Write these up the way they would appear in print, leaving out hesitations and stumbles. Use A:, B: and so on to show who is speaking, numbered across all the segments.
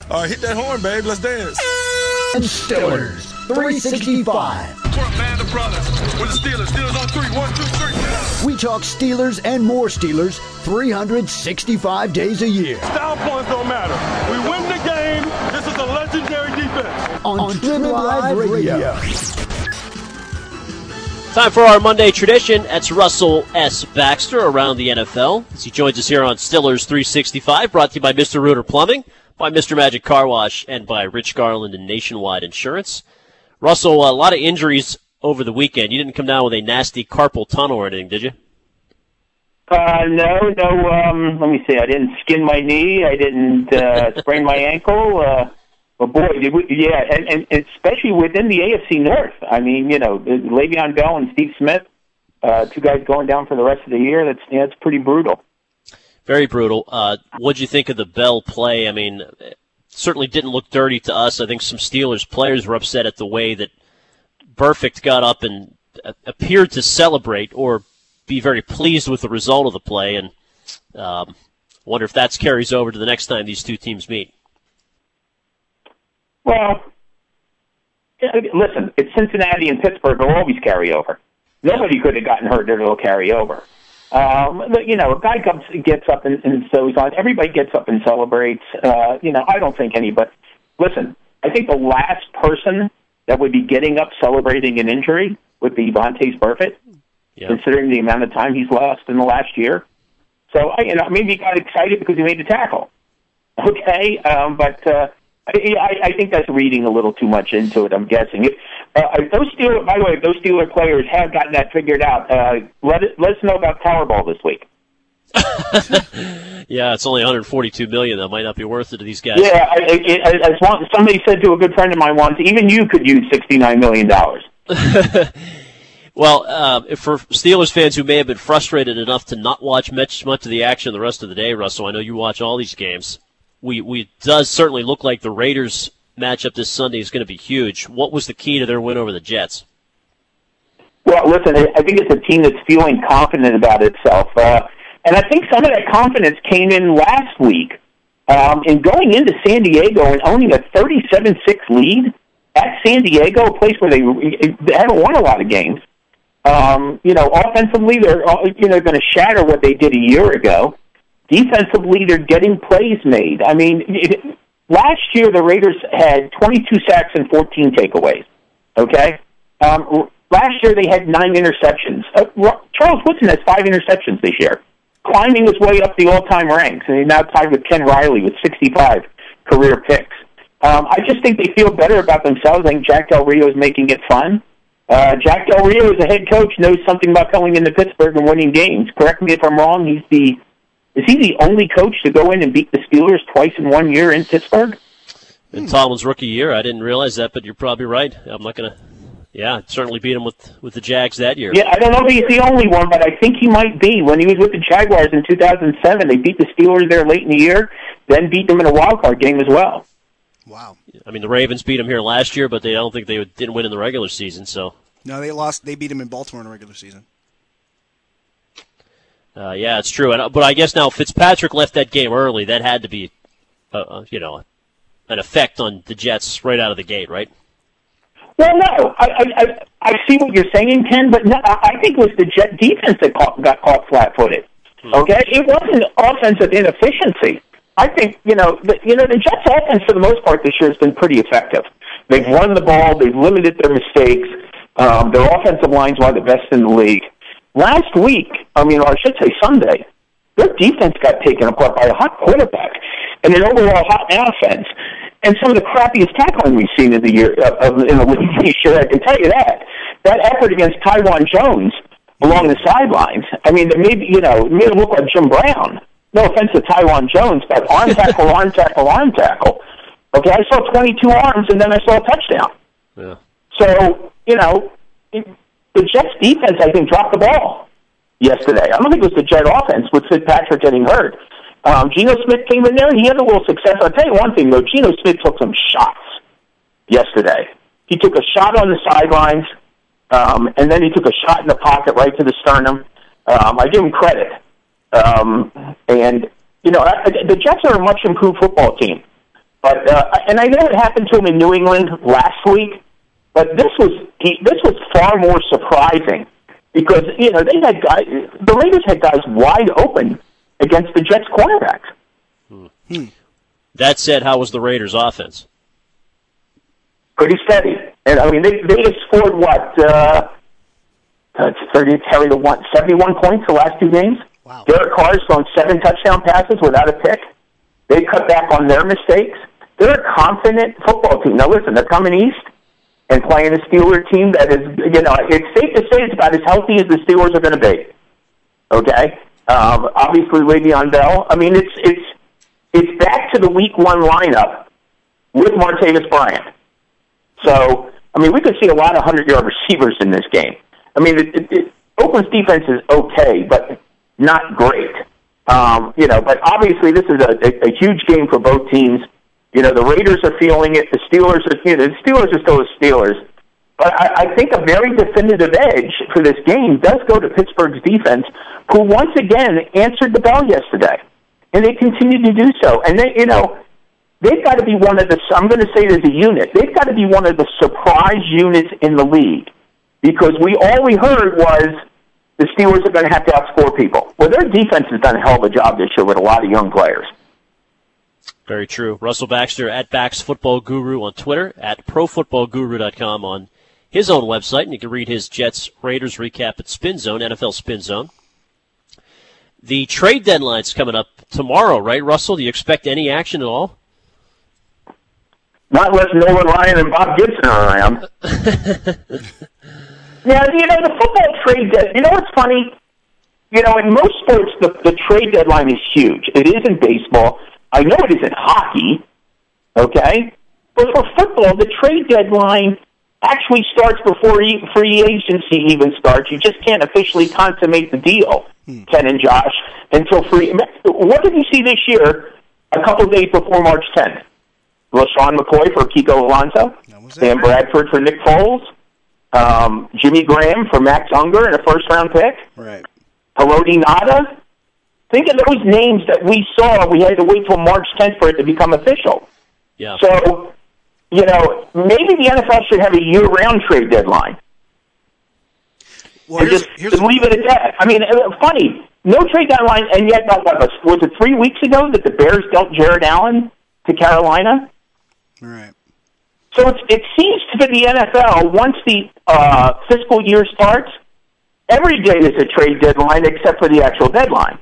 A: All right, hit that horn, babe. Let's dance.
B: Stillers 365.
A: Man, the brothers with the Steelers. Steelers on 3. 1, 2, 3.
B: We talk Steelers and more Steelers 365 days a year.
A: Style points don't matter. We win the game. This is a legendary defense.
B: On Tribune Live Radio.
C: Time for our Monday tradition. That's Russell S. Baxter around the NFL as he joins us here on Steelers 365, brought to you by Mr. Rooter Plumbing, by Mr. Magic Car Wash, and by Rich Garland and Nationwide Insurance. Russell, a lot of injuries over the weekend. You didn't come down with a nasty carpal tunnel or anything, did you?
D: No. Let me see. I didn't skin my knee. I didn't sprain my ankle. But boy, and especially within the AFC North. I mean, Le'Veon Bell and Steve Smith, two guys going down for the rest of the year. That's pretty brutal. Very brutal.
C: What'd you think of the Bell play? I mean, it certainly didn't look dirty to us. I think some Steelers players were upset at the way that Burfict got up and appeared to celebrate or be very pleased with the result of the play, and wonder if that carries over to the next time these two teams meet.
D: Well, listen, it's Cincinnati and Pittsburgh. They'll always carry over. Nobody could have gotten hurt that it'll carry over. A guy gets up and so he's on. Everybody gets up and celebrates. I don't think anybody. Listen, I think the last person that would be getting up celebrating an injury would be Vontaze Burfict, considering the amount of time he's lost in the last year. So, maybe he got excited because he made the tackle. Okay, but I think that's reading a little too much into it, I'm guessing. By the way, if those Steeler players have gotten that figured out, let us know about Powerball this week.
C: Yeah, it's only $142 million. That might not be worth it to these guys.
D: Yeah, as somebody said to a good friend of mine once, even you could use $69 million.
C: Well, for Steelers fans who may have been frustrated enough to not watch much of the action the rest of the day, Russell, I know you watch all these games. We does certainly look like the Raiders matchup this Sunday is going to be huge. What was the key to their win over the Jets?
D: Well, listen, I think it's a team that's feeling confident about itself. And I think some of that confidence came in last week in going into San Diego and owning a 37-6 lead at San Diego, a place where they haven't won a lot of games. Offensively, they're going to shatter what they did a year ago. Defensively, they're getting plays made. I mean, last year the Raiders had 22 sacks and 14 takeaways. Okay? Last year they had 9 interceptions. Charles Woodson has 5 interceptions this year, climbing his way up the all-time ranks, and he's now tied with Ken Riley with 65 career picks. I just think they feel better about themselves. I think Jack Del Rio is making it fun. Jack Del Rio, as a head coach, knows something about going into Pittsburgh and winning games. Correct me if I'm wrong. Is he the only coach to go in and beat the Steelers twice in 1 year in Pittsburgh?
C: In Tomlin's rookie year, I didn't realize that, but you're probably right. I'm not going to. Yeah, certainly beat him with the Jags that year.
D: Yeah, I don't know if he's the only one, but I think he might be. When he was with the Jaguars in 2007, they beat the Steelers there late in the year, then beat them in a wild-card game as well.
E: Wow.
C: I mean, the Ravens beat him here last year, but I don't think they didn't win in the regular season. So
E: no, they lost. They beat him in Baltimore in the regular season.
C: Yeah, it's true. But I guess now Fitzpatrick left that game early. That had to be, an effect on the Jets right out of the gate, right?
D: Well, no. I see what you're saying, Ken, but no, I think it was the Jet defense that got caught flat-footed. Okay? It wasn't offensive inefficiency. I think, the Jets' offense for the most part this year has been pretty effective. They've run the ball. They've limited their mistakes. Their offensive line's one of the best in the league. Last week, or I should say Sunday, their defense got taken apart by a hot quarterback and an overall hot offense, and some of the crappiest tackling we've seen in the year in the league this year. I can tell you that. That effort against Tywan Jones along the sidelines. I mean, it made him look like Jim Brown. No offense to Tywan Jones, but arm tackle. Okay, I saw 22 arms, and then I saw a touchdown.
C: Yeah.
D: So, the Jets' defense, I think, dropped the ball yesterday. I don't think it was the Jet offense with Fitzpatrick getting hurt. Geno Smith came in there, and he had a little success. I'll tell you one thing, though. Geno Smith took some shots yesterday. He took a shot on the sidelines, and then he took a shot in the pocket right to the sternum. I give him credit. The Jets are a much improved football team. But and I know it happened to him in New England last week, but this was far more surprising because they had the Raiders had guys wide open against the Jets cornerbacks.
C: That said, how was the Raiders' offense?
D: Pretty steady, and I mean they have scored what 71 points the last 2 games.
E: Wow.
D: Derek Carr's thrown 7 touchdown passes without a pick. They cut back on their mistakes. They're a confident football team. Now listen, they're coming east and playing a Steelers team that is, it's safe to say it's about as healthy as the Steelers are going to be. Okay? Obviously, Le'Veon Bell. I mean, it's back to the Week 1 lineup with Martavis Bryant. So, I mean, we could see a lot of 100-yard receivers in this game. I mean, Oakland's defense is okay, but not great. But obviously this is a huge game for both teams. The Raiders are feeling it. The Steelers are still the Steelers. But I think a very definitive edge for this game does go to Pittsburgh's defense, who once again answered the bell yesterday. And they continue to do so. And they've got to be one of the, I'm going to say it as a unit, they've got to be one of the surprise units in the league. Because all we heard was the Steelers are going to have to outscore people. Well, their defense has done a hell of a job this year with a lot of young players.
C: Very true. Russell Baxter at Bax Football Guru on Twitter, at ProFootballGuru.com on his own website, and you can read his Jets-Raiders recap at Spin Zone, NFL Spin Zone. The trade deadline's coming up tomorrow, right, Russell? Do you expect any action at all?
D: Not unless Nolan Ryan and Bob Gibson are around. Yeah, the football trade deadline, what's funny? In most sports, the trade deadline is huge. It is in baseball. I know it is in hockey, okay? But for football, the trade deadline actually starts before free agency even starts. You just can't officially consummate the deal, Ken and Josh, until free. What did you see this year a couple of days before March 10th? LaShawn McCoy for Kiko Alonso, Sam Bradford for Nick Foles, Jimmy Graham for Max Unger and a first-round pick.
E: Right.
D: Haloti Ngata. Think of those names that we saw. We had to wait till March 10th for it to become official.
C: Yeah.
D: So, maybe the NFL should have a year-round trade deadline.
E: Well,
D: and just leave it at that. I mean, funny. No trade deadline, and yet, was it 3 weeks ago that the Bears dealt Jared Allen to Carolina?
E: Right.
D: So it seems to be the NFL, once the fiscal year starts, every day is a trade deadline except for the actual deadline.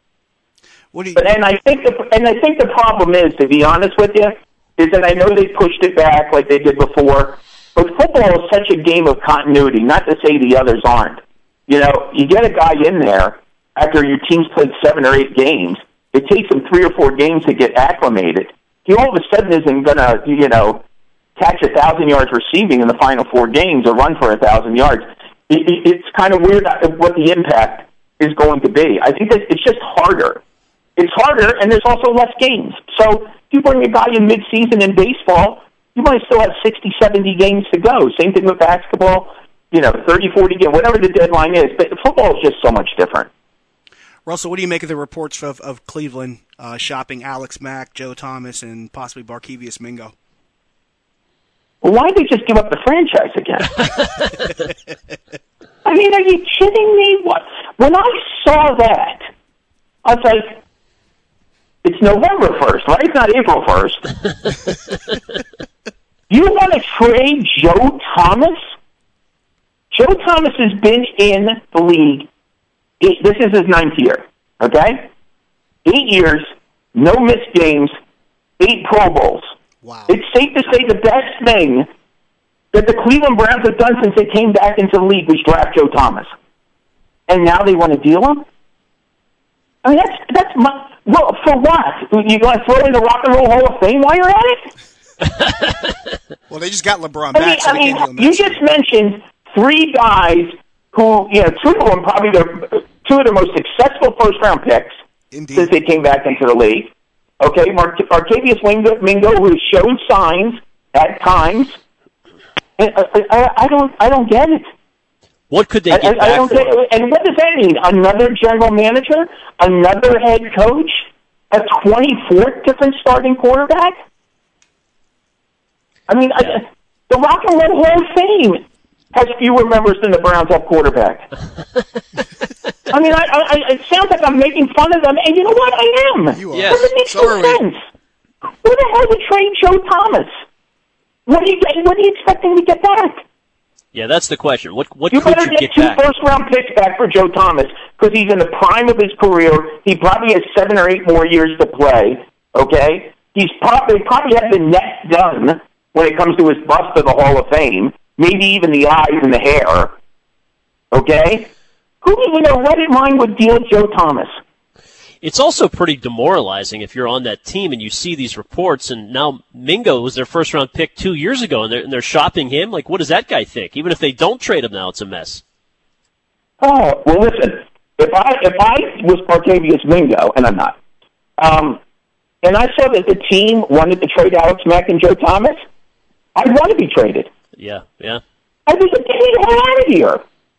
D: And I think the problem is, to be honest with you, is that I know they pushed it back like they did before, but football is such a game of continuity, not to say the others aren't. You get a guy in there after your team's played 7 or 8 games, it takes him 3 or 4 games to get acclimated. He all of a sudden isn't going to, catch 1,000 yards receiving in the final 4 games or run for 1,000 yards. It's kind of weird what the impact is going to be. I think that it's just harder. It's harder, and there's also less games. So if you bring a guy in mid-season in baseball, you might still have 60, 70 games to go. Same thing with basketball, 30, 40 games, whatever the deadline is. But football is just so much different.
E: Russell, what do you make of the reports of Cleveland shopping Alex Mack, Joe Thomas, and possibly Barkevious Mingo?
D: Well, why did they just give up the franchise again? I mean, are you kidding me? What? When I saw that, I was like, it's November 1st, right? It's not April 1st. You want to trade Joe Thomas? Joe Thomas has been in the league. This is his 9th year, okay? 8 years, no missed games, 8 Pro Bowls.
E: Wow.
D: It's safe to say the best thing that the Cleveland Browns have done since they came back into the league was draft Joe Thomas. And now they want to deal him? I mean, well, for what? You want to throw in the Rock and Roll Hall of Fame while you're at it?
E: Well, they just got LeBron back, so they can't do him.
D: You just mentioned 3 guys who, 2 of them probably 2 of the most successful first-round picks since they came back into the league. Okay, Barkevious Mingo, who showed signs at times. I don't get it.
C: What could they get back for?
D: And what does that mean? Another general manager? Another head coach? A 24th different starting quarterback? I mean, the Rock and Roll Hall of Fame has fewer members than the Browns have quarterback. I mean, it sounds like I'm making fun of them, and you know what? I am.
E: You are.
C: Yes.
D: But it makes
E: So
D: no
E: are we.
D: sense. Who the hell would trade Joe Thomas? What are you expecting to get back?
C: Yeah, that's the question. What
D: You
C: could
D: better
C: you
D: get
C: get
D: two
C: back?
D: first-round picks back for Joe Thomas because he's in the prime of his career. He probably has 7 or 8 more years to play. Okay, he's probably has the net done when it comes to his bust of the Hall of Fame. Maybe even the eyes and the hair. Okay, who in their right mind would deal Joe Thomas?
C: It's also pretty demoralizing if you're on that team and you see these reports, and now Mingo was their first-round pick 2 years ago, and they're shopping him. Like, what does that guy think? Even if they don't trade him now, it's a mess.
D: Oh, well, listen, if I was Bartavius Mingo, and I'm not, and I saw that the team wanted to trade Alex Mack and Joe Thomas, I'd want to be traded.
C: Yeah.
D: I'd be like, get me the hell out of here.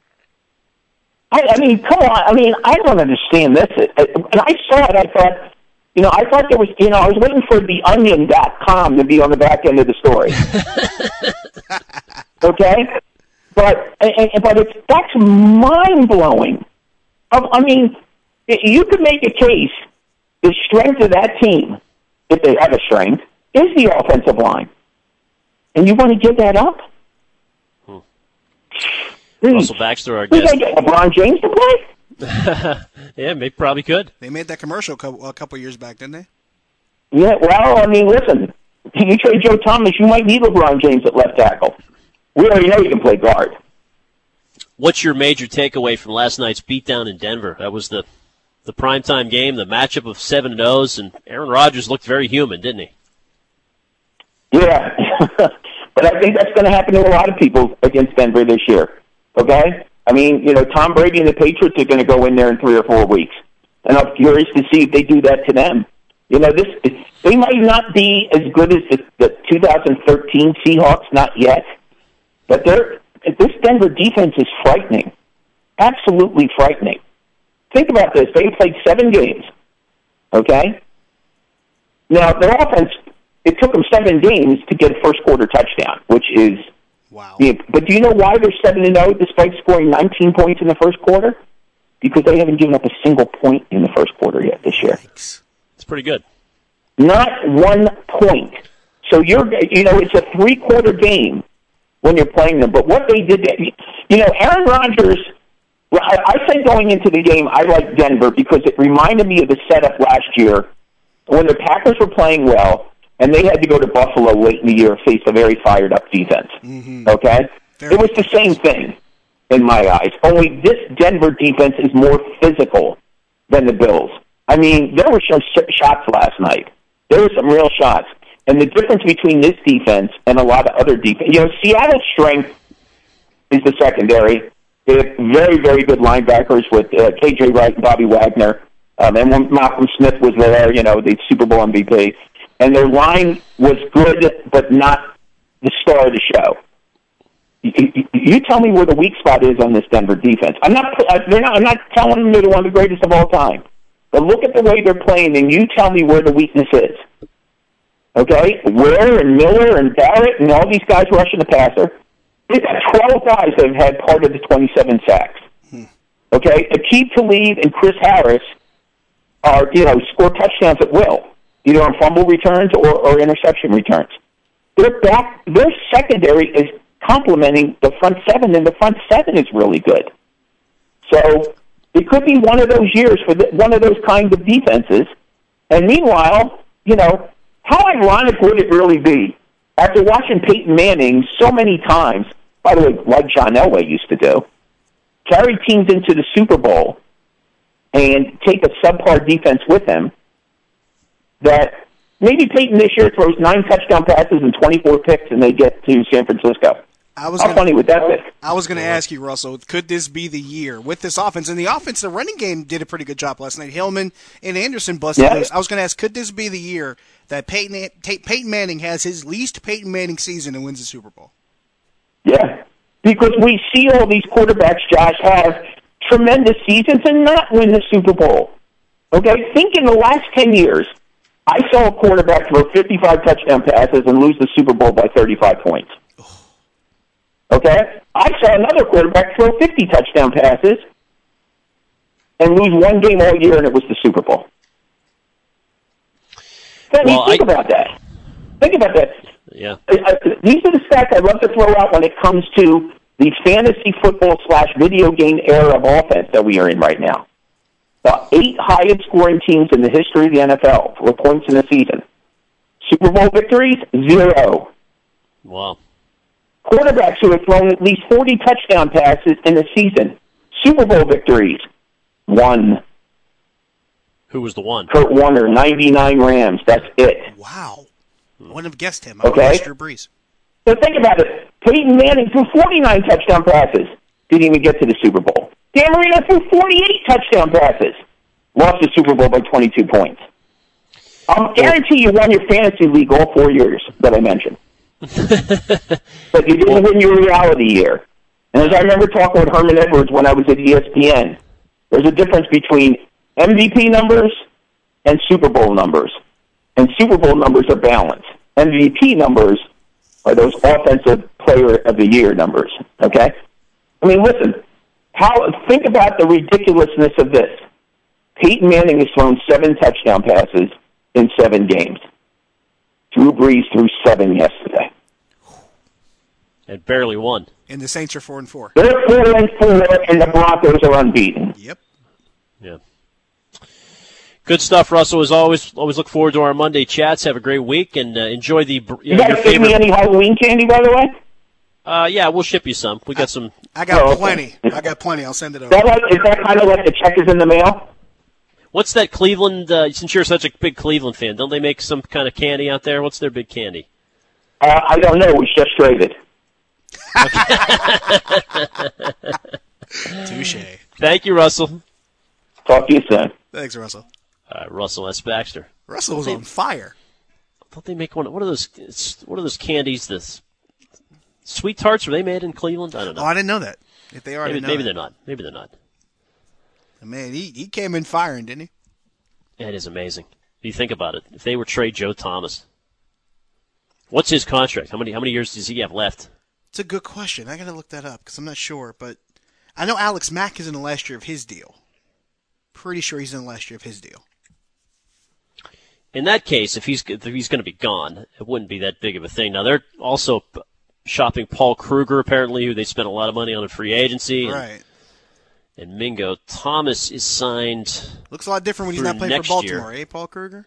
D: I mean, come on. I mean, I don't understand this. And I saw it, I thought there was, I was waiting for theonion.com to be on the back end of the story. Okay? But that's mind-blowing. I mean, you could make a case the strength of that team, if they have a strength, is the offensive line. And you want to give that up?
C: Russell Baxter, our
D: We
C: guest.
D: got to get LeBron James to play?
C: Yeah, maybe probably could.
E: They made that commercial a couple years back, didn't they?
D: Yeah, well, I mean, listen, you trade Joe Thomas, you might need LeBron James at left tackle. We already know he can play guard.
C: What's your major takeaway from last night's beatdown in Denver? That was the primetime game, the matchup of 7-0s, and Aaron Rodgers looked very human, didn't he?
D: Yeah, but I think that's going to happen to a lot of people against Denver this year. Okay? I mean, Tom Brady and the Patriots are going to go in there in 3 or 4 weeks. And I'm curious to see if they do that to them. They might not be as good as the 2013 Seahawks, not yet. But this Denver defense is frightening. Absolutely frightening. Think about this. They played 7 games. Okay? Now, their offense, it took them 7 games to get a first-quarter touchdown, which is...
E: Wow.
D: Yeah, but do you know why they're 7-0 despite scoring 19 points in the first quarter? Because they haven't given up a single point in the first quarter yet this year.
E: Yikes.
C: It's pretty good.
D: Not 1 point. So it's a 3-quarter game when you're playing them. But what they did, Aaron Rodgers, I said going into the game, I liked Denver because it reminded me of the setup last year when the Packers were playing well. And they had to go to Buffalo late in the year, face a very fired-up defense. Mm-hmm. Okay? It was the same thing in my eyes, only this Denver defense is more physical than the Bills. I mean, there were some shots last night. There were some real shots. And the difference between this defense and a lot of other defense, Seattle's strength is the secondary. They have very, very good linebackers with K.J. Wright and Bobby Wagner. And when Malcolm Smith was there, the Super Bowl MVP. And their line was good, but not the star of the show. You tell me where the weak spot is on this Denver defense. I'm not telling them they're one of the greatest of all time. But look at the way they're playing, and you tell me where the weakness is. Okay? Ware and Miller and Barrett and all these guys rushing the passer. They've got 12 guys that have had part of the 27 sacks. Okay? Aqib Talib and Chris Harris are, score touchdowns at will, either on fumble returns or interception returns. Their secondary is complementing the front seven, and the front seven is really good. So it could be one of those years for one of those kinds of defenses. And meanwhile, how ironic would it really be after watching Peyton Manning so many times, by the way, like John Elway used to do, carry teams into the Super Bowl and take a subpar defense with him, that maybe Peyton this year throws 9 touchdown passes and 24 picks and they get to San Francisco. How funny would that be?
E: I was going to ask you, Russell, could this be the year with this offense? And the offense, the running game did a pretty good job last night. Hillman and Anderson busted loose. I was going to ask, could this be the year that Peyton Manning has his least Peyton Manning season and wins the Super Bowl?
D: Yeah, because we see all these quarterbacks, Josh, have tremendous seasons and not win the Super Bowl. Okay, think in the last 10 years, I saw a quarterback throw 55 touchdown passes and lose the Super Bowl by 35 points. Okay? I saw another quarterback throw 50 touchdown passes and lose one game all year, and it was the Super Bowl. So, think about that. Think about that.
C: Yeah.
D: These are the stats I love to throw out when it comes to the fantasy football / video game era of offense that we are in right now. The 8 highest scoring teams in the history of the NFL for points in a season. Super Bowl victories, 0.
C: Wow.
D: Quarterbacks who have thrown at least 40 touchdown passes in a season. Super Bowl victories, 1.
C: Who was the one?
D: Kurt Warner, 99 Rams. That's it.
E: Wow. I wouldn't have guessed him. I would have guessed Drew Brees.
D: So think about it. Peyton Manning threw 49 touchdown passes. Didn't even get to the Super Bowl. Dan Marino threw 48 touchdown passes. Lost the Super Bowl by 22 points. I'll guarantee you won your fantasy league all 4 years that I mentioned. But you didn't win your reality year. And as I remember talking with Herman Edwards when I was at ESPN, there's a difference between MVP numbers and Super Bowl numbers. And Super Bowl numbers are balanced. MVP numbers are those offensive player of the year numbers. Okay? I mean, listen, think about the ridiculousness of this. Peyton Manning has thrown 7 touchdown passes in 7 games. Drew Brees threw 7 yesterday.
C: And barely won.
E: And the Saints are 4-4.
D: They're 4-4, and the Broncos are unbeaten.
E: Yep.
C: Yeah. Good stuff, Russell. As always look forward to our Monday chats. Have a great week, and enjoy the.
D: You guys give me any Halloween candy, by the way?
C: Yeah, we'll ship you some. We got some.
E: I got plenty. I got plenty. I'll send it over.
D: Is that kind of like the check is in the mail?
C: What's that Cleveland? Since you're such a big Cleveland fan, don't they make some kind of candy out there? What's their big candy?
D: I don't know. We just traded.
E: Touche.
C: Thank you, Russell.
D: Talk to you soon.
E: Thanks, Russell.
C: Russell S. Baxter.
E: Russell was on fire.
C: I thought they make one. What are those candies? This Sweet Tarts, were they made in Cleveland? I don't know.
E: Oh, I didn't know that. If they are,
C: maybe they're not. Maybe they're not.
E: Man, he came in firing, didn't he?
C: It is amazing. If you think about it, if they were trade Joe Thomas, what's his contract? How many years does he have left?
E: It's a good question. I got to look that up because I'm not sure. But I know Alex Mack is in the last year of his deal. Pretty sure he's in the last year of his deal.
C: In that case, if he's going to be gone, it wouldn't be that big of a thing. Now they're also shopping Paul Kruger, apparently, who they spent a lot of money on in free agency.
E: Right.
C: And Mingo Thomas is signed.
E: Looks a lot different when he's not playing for Baltimore, Paul Kruger?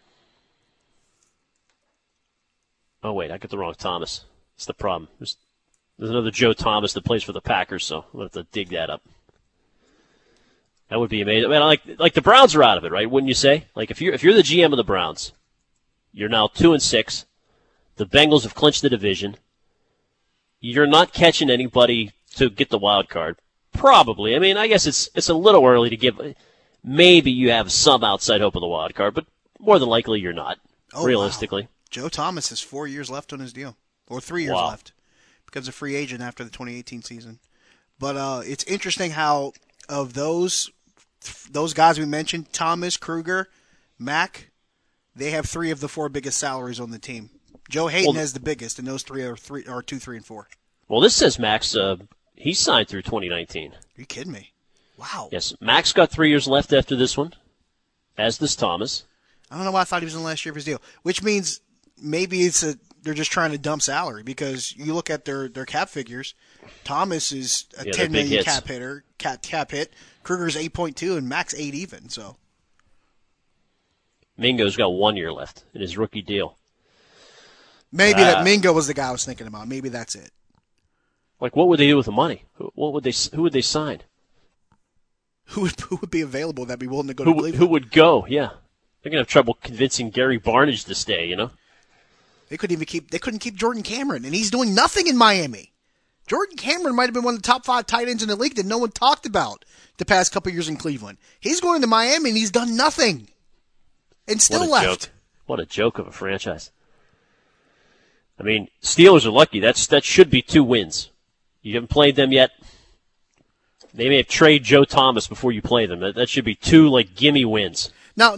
C: Oh, wait, I got the wrong Thomas. That's the problem. There's another Joe Thomas that plays for the Packers, so we'll have to dig that up. That would be amazing. I mean, like the Browns are out of it, right? Wouldn't you say? Like if you're the GM of the Browns, you're now 2-6. The Bengals have clinched the division. You're not catching anybody to get the wild card. Probably. I mean, I guess it's a little early to give. Maybe you have some outside hope of the wild card, but more than likely you're not. Realistically.
E: Wow. Joe Thomas has 4 years left on his deal, or 3 years left. Becomes a free agent after the 2018 season. But it's interesting how of those guys we mentioned, Thomas, Kruger, Mack, they have 3 of the 4 biggest salaries on the team. Joe Hayden has the biggest, and those 3 are 2, 3, and 4.
C: Well, this says Max. He's signed through 2019.
E: Are you kidding me? Wow.
C: Yes, Max got 3 years left after this one, as does Thomas.
E: I don't know why I thought he was in the last year of his deal, which means maybe they're just trying to dump salary because you look at their cap figures. Thomas is a $10 million cap hit. Kruger's 8.2 and Max 8 even. So
C: Mingo's got 1 year left in his rookie deal.
E: Maybe that Mingo was the guy I was thinking about. Maybe that's it.
C: Like, what would they do with the money? Who would they sign?
E: Who would be available that'd be willing to go to Cleveland?
C: Who would go? Yeah, they're gonna have trouble convincing Gary Barnidge to stay. You know,
E: they couldn't keep Jordan Cameron, and he's doing nothing in Miami. Jordan Cameron might have been one of the top 5 tight ends in the league that no one talked about the past couple of years in Cleveland. He's going to Miami and he's done nothing, and still left.
C: Joke. What a joke of a franchise. I mean, Steelers are lucky. That should be 2 wins. You haven't played them yet. They may have traded Joe Thomas before you play them. That should be 2 gimme wins.
E: Now,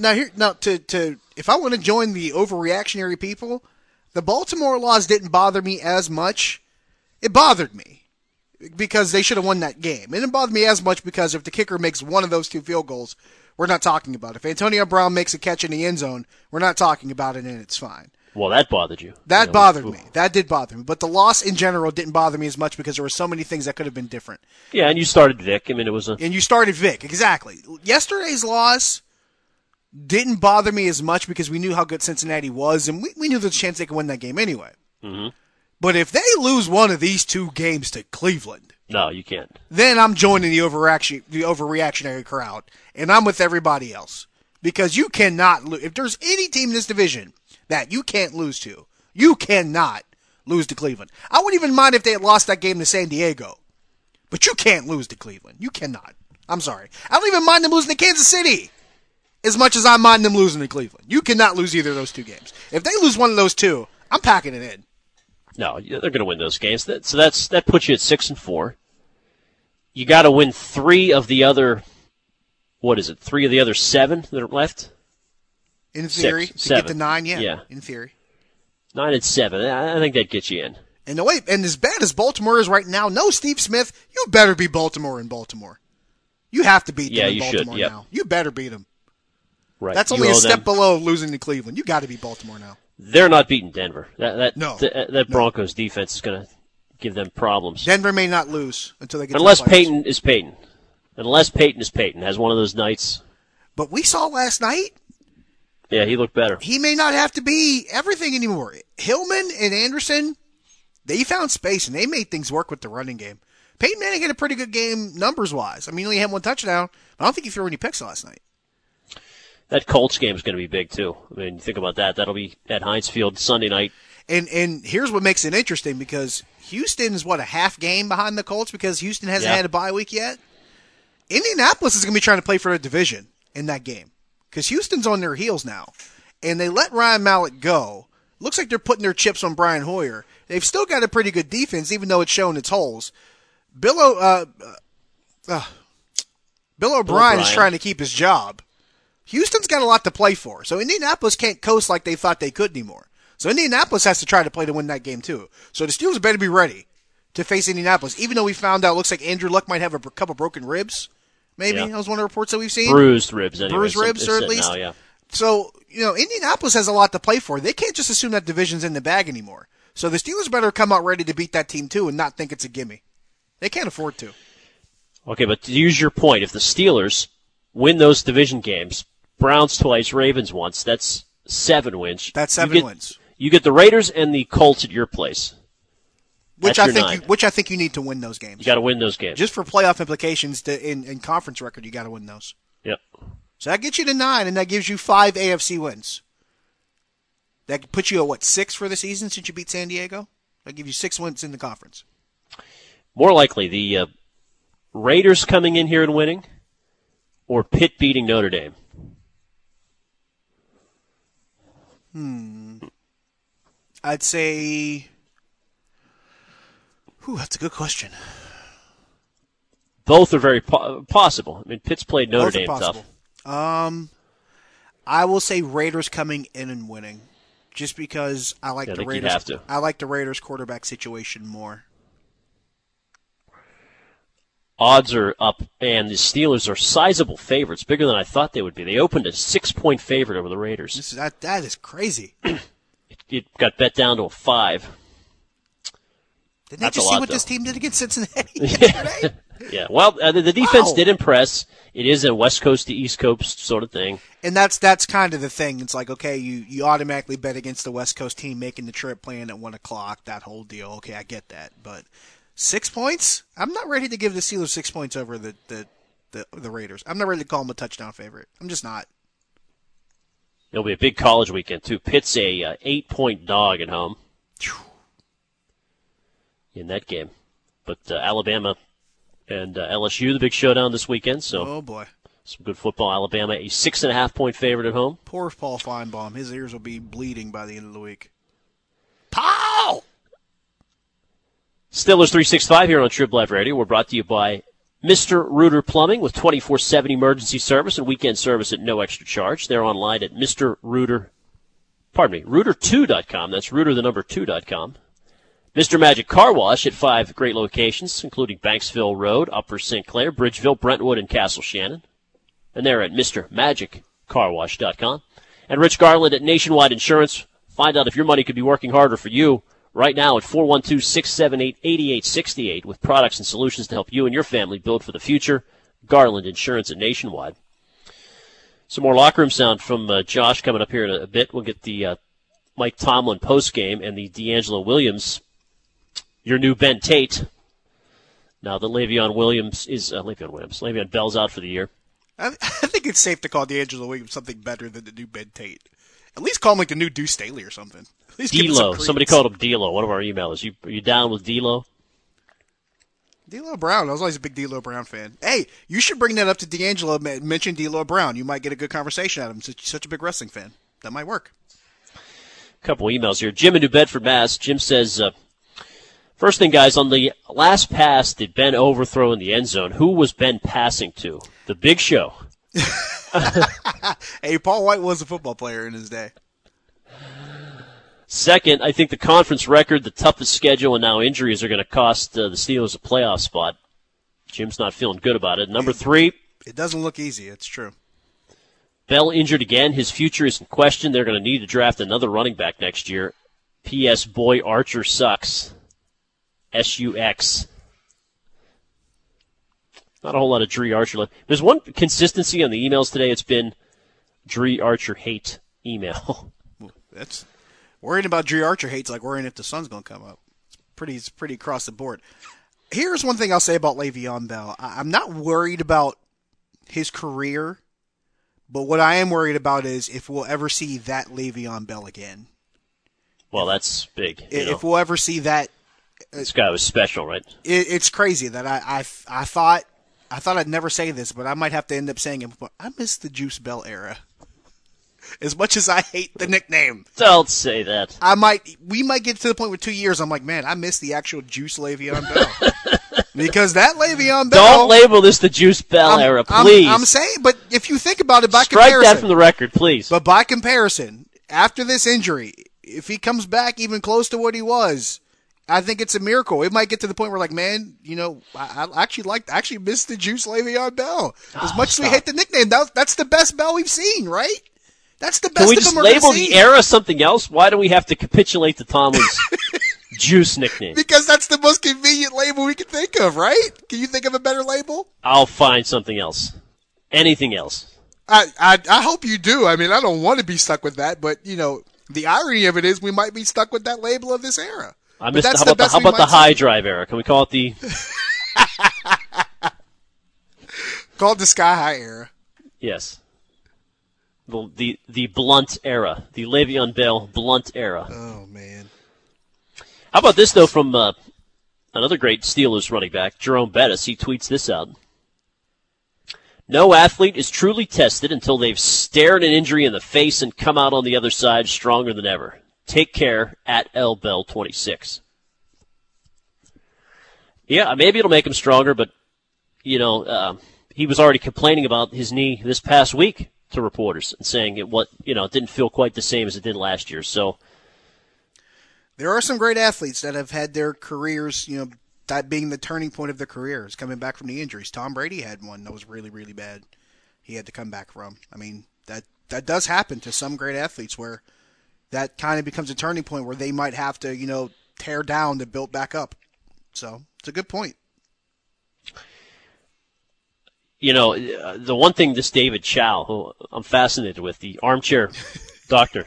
E: if I want to join the overreactionary people, the Baltimore loss didn't bother me as much. It bothered me because they should have won that game. It didn't bother me as much because if the kicker makes one of those 2 field goals, we're not talking about it. If Antonio Brown makes a catch in the end zone, we're not talking about it, and it's fine.
C: Well, that bothered you.
E: That bothered me. That did bother me. But the loss in general didn't bother me as much because there were so many things that could have been different.
C: Yeah, and you started Vic. I mean, it was a...
E: And you started Vic, exactly. Yesterday's loss didn't bother me as much because we knew how good Cincinnati was, and we knew there's a chance they could win that game anyway.
C: Mm-hmm.
E: But if they lose one of these 2 games to Cleveland...
C: No, you can't.
E: Then I'm joining the overreactionary crowd, and I'm with everybody else. Because you cannot lose. If there's any team in this division that you can't lose to, you cannot lose to Cleveland. I wouldn't even mind if they had lost that game to San Diego. But you can't lose to Cleveland. You cannot. I'm sorry. I don't even mind them losing to Kansas City as much as I mind them losing to Cleveland. You cannot lose either of those 2 games. If they lose one of those 2, I'm packing it in.
C: No, they're going to win those games. So that puts you at 6-4. You got to win 3 of the other. What is it? 3 of the other 7 that are left.
E: In theory,
C: 6,
E: to
C: 7.
E: get to 9,
C: yeah.
E: In theory,
C: 9 and 7. I think that gets you in.
E: And as bad as Baltimore is right now, no Steve Smith, you better beat Baltimore in Baltimore. You have to beat them in Baltimore now. You better beat them.
C: Right.
E: That's only a step below losing to Cleveland. You got to beat Baltimore now.
C: They're not beating Denver. That
E: No.
C: Broncos defense is going to give them problems.
E: Denver may not lose until they get
C: unless
E: to the playoffs.
C: Peyton is Peyton. Unless Peyton is Peyton, has one of those nights.
E: But we saw last night,
C: yeah, he looked better.
E: he may not have to be everything anymore. Hillman and Anderson, they found space and they made things work with the running game. Peyton Manning had a pretty good game numbers-wise. I mean, he only had 1 touchdown, but I don't think he threw any picks last night.
C: That Colts game is going to be big, too. I mean, think about that. That'll be at Heinz Field Sunday night.
E: And here's what makes it interesting, because Houston is, a half game behind the Colts because Houston hasn't had a bye week yet? Indianapolis is going to be trying to play for a division in that game because Houston's on their heels now. And they let Ryan Mallett go. Looks like they're putting their chips on Brian Hoyer. They've still got a pretty good defense, even though it's showing its holes. Bill O'Brien is trying to keep his job. Houston's got a lot to play for, so Indianapolis can't coast like they thought they could anymore. So Indianapolis has to try to play to win that game too. So the Steelers better be ready to face Indianapolis, even though we found out it looks like Andrew Luck might have a couple broken ribs. Maybe that was one of the reports that we've seen.
C: Bruised ribs, anyway.
E: Bruised ribs, or at least.
C: Now, yeah.
E: So, Indianapolis has a lot to play for. They can't just assume that division's in the bag anymore. So the Steelers better come out ready to beat that team too and not think it's a gimme. They can't afford to.
C: Okay, but to use your point, if the Steelers win those division games, Browns twice, Ravens once, that's 7 wins.
E: That's 7 wins.
C: You get the Raiders and the Colts at your place.
E: Which I think you need to win those games.
C: You got to win those games.
E: Just for playoff implications in conference record, you got to win those.
C: Yep.
E: So that gets you to 9, and that gives you 5 AFC wins. That puts you at 6 for the season since you beat San Diego? That gives you 6 wins in the conference.
C: More likely, the Raiders coming in here and winning, or Pitt beating Notre Dame?
E: I'd say... that's a good question.
C: Both are very possible. I mean, Pitt's played Notre Dame tough.
E: I will say Raiders coming in and winning, just because I like the Raiders.
C: Have to.
E: I like the Raiders quarterback situation more.
C: Odds are up, and the Steelers are sizable favorites, bigger than I thought they would be. They opened a 6-point favorite over the Raiders.
E: That is crazy.
C: It got bet down to a 5.
E: Didn't they just see what this team did against Cincinnati yesterday?
C: Yeah, well, the defense did impress. It is a West Coast to East Coast sort of thing.
E: And that's kind of the thing. It's like, okay, you automatically bet against the West Coast team making the trip, playing at 1 o'clock, that whole deal. Okay, I get that. But 6 points? I'm not ready to give the Steelers 6 points over the Raiders. I'm not ready to call them a touchdown favorite. I'm just not.
C: It'll be a big college weekend, too. Pitt's a 8-point dog at home in that game. But Alabama and LSU, the big showdown this weekend. So,
E: oh boy,
C: some good football. Alabama, a 6.5-point favorite at home.
E: Poor Paul Feinbaum. His ears will be bleeding by the end of the week. Paul!
C: Steelers 365 here on Trib Live Radio. We're brought to you by Mr. Reuter Plumbing with 24/7 emergency service and weekend service at no extra charge. They're online at Reuter2.com. That's Reuter2.com. Mr. Magic Car Wash at 5 great locations, including Banksville Road, Upper St. Clair, Bridgeville, Brentwood, and Castle Shannon. And they're at MrMagicCarWash.com. And Rich Garland at Nationwide Insurance. Find out if your money could be working harder for you right now at 412-678-8868 with products and solutions to help you and your family build for the future. Garland Insurance at Nationwide. Some more locker room sound from Josh coming up here in a bit. We'll get the Mike Tomlin postgame and the D'Angelo Williams, your new Ben Tate. Now that Le'Veon Bell's out for the year.
E: I think it's safe to call D'Angelo Williams something better than the new Ben Tate. At least call him like the new Deuce Staley or something. At least
C: D'Lo. Somebody called him D'Lo. One of our emailers. Are you down with D'Lo?
E: D'Lo Brown. I was always a big D'Lo Brown fan. Hey, you should bring that up to D'Angelo. Mention D'Lo Brown. You might get a good conversation out of him. Such a big wrestling fan. That might work.
C: A couple emails here. Jim in New Bedford, Mass. Jim says, first thing, guys, on the last pass, did Ben overthrow in the end zone? Who was Ben passing to? The Big Show.
E: Hey, Paul White was a football player in his day.
C: Second, I think the conference record, the toughest schedule, and now injuries are going to cost the Steelers a playoff spot. Jim's not feeling good about it. Number 3.
E: It doesn't look easy. It's true.
C: Bell injured again. His future is in question. They're going to need to draft another running back next year. P.S. Boy Archer sucks. S-U-X. Not a whole lot of Dree Archer left. There's one consistency on the emails today. It's been Dree Archer hate email.
E: That's worrying about Dree Archer hate's like worrying if the sun's going to come up. It's pretty across the board. Here's one thing I'll say about Le'Veon Bell. I'm not worried about his career, but what I am worried about is if we'll ever see that Le'Veon Bell again.
C: Well, that's big.
E: If we'll ever see that.
C: This guy was special, right?
E: It's crazy that I thought I'd never say this, but I might have to end up saying it. But I miss the Juice Bell era. As much as I hate the nickname.
C: Don't say that.
E: We might get to the point with 2 years, I'm like, man, I miss the actual Juice Le'Veon Bell. Because that Le'Veon Bell.
C: Don't label this the Juice Bell era, please.
E: I'm saying, but if you think about it by
C: comparison.
E: Strike
C: that from the record, please.
E: But by comparison, after this injury, if he comes back even close to what he was, I think it's a miracle. It might get to the point where, like, man, I actually miss the Juice Le'Veon Bell. As much as we hate the nickname, that's the best Bell we've seen, right? That's the best.
C: Can we just label the era something else? Why do we have to capitulate to Tomlin's Juice nickname?
E: Because that's the most convenient label we can think of, right? Can you think of a better label?
C: I'll find something else. Anything else.
E: I hope you do. I mean, I don't want to be stuck with that, but, the irony of it is we might be stuck with that label of this era.
C: How about the high drive era? Can we call it the...
E: Call it the Sky High era.
C: Yes. The blunt era. The Le'Veon Bell blunt era.
E: Oh, man.
C: How about this, though, from another great Steelers running back, Jerome Bettis. He tweets this out. No athlete is truly tested until they've stared an injury in the face and come out on the other side stronger than ever. Take care, at LBell26. Yeah, maybe it'll make him stronger, but, he was already complaining about his knee this past week to reporters and saying it didn't feel quite the same as it did last year. So
E: there are some great athletes that have had their careers, that being the turning point of their careers, coming back from the injuries. Tom Brady had one that was really, really bad. He had to come back from. I mean, that does happen to some great athletes where that kind of becomes a turning point where they might have to, tear down to build back up. So it's a good point.
C: The one thing this David Chow, who I'm fascinated with, the armchair doctor,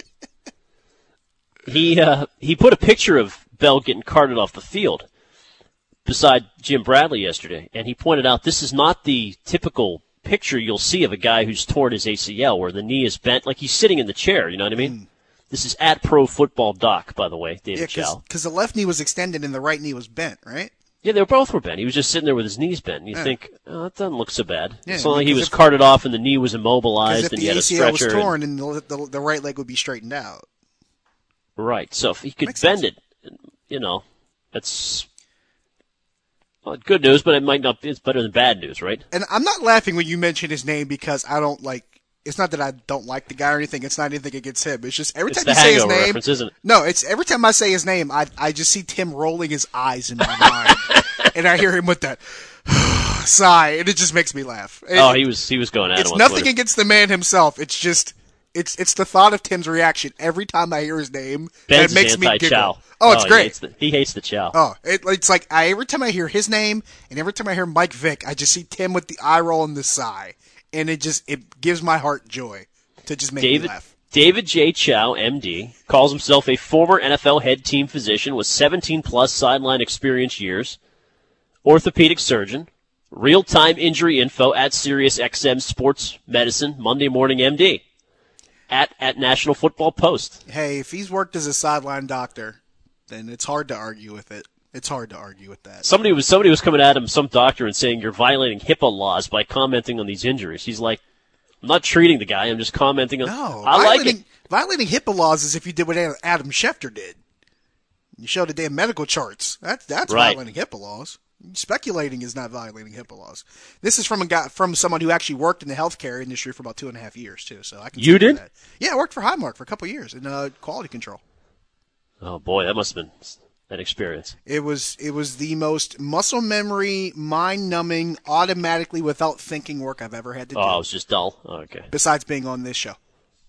C: he put a picture of Bell getting carted off the field beside Jim Bradley yesterday, and he pointed out this is not the typical picture you'll see of a guy who's torn his ACL where the knee is bent, like he's sitting in the chair, you know what I mean? This is at Pro Football Doc, by the way, David Chow.
E: Because the left knee was extended and the right knee was bent, right?
C: Yeah, they both were bent. He was just sitting there with his knees bent. And you think, that doesn't look so bad.
E: Yeah,
C: it's only he was carted off and the knee was immobilized and he had a stretcher.
E: If the ACL was torn, and the right leg would be straightened out.
C: Right. So if he could bend it, that's Well, good news, but it might not be. It's better than bad news, right?
E: And I'm not laughing when you mention his name because I don't like. It's not that I don't like the guy or anything. It's not anything against him. It's just every time you say his name.
C: Reference, isn't it?
E: No, it's every time I say his name, I just see Tim rolling his eyes in my mind, and I hear him with that sigh, and it just makes me laugh.
C: He was going at it.
E: It's nothing against the man himself. It's just it's the thought of Tim's reaction every time I hear his name that makes me giggle. Oh, it's great.
C: He hates the chow.
E: Oh, it's like every time I hear his name and every time I hear Mike Vick, I just see Tim with the eye roll and the sigh, and it gives my heart joy to just make me laugh.
C: David J. Chow, MD, calls himself a former NFL head team physician with 17-plus sideline experience years, orthopedic surgeon, real-time injury info at SiriusXM Sports Medicine, Monday Morning MD, at National Football Post.
E: Hey, if he's worked as a sideline doctor, then it's hard to argue with it. It's hard to argue with that.
C: Somebody was coming at him, some doctor, and saying you're violating HIPAA laws by commenting on these injuries. He's like, I'm not treating the guy. I'm just commenting on.
E: No,
C: violating
E: HIPAA laws is if you did what Adam Schefter did. You showed the damn medical charts. That's
C: right.
E: Violating HIPAA laws. Speculating is not violating HIPAA laws. This is from someone who actually worked in the healthcare industry for about 2.5 years too. So I can.
C: You did?
E: That. Yeah, I worked for Highmark for a couple of years in quality control.
C: Oh boy, that must have been an experience.
E: It was the most muscle memory, mind-numbing, automatically without thinking work I've ever had to do.
C: Oh, it was just dull. Oh, okay.
E: Besides being on this show.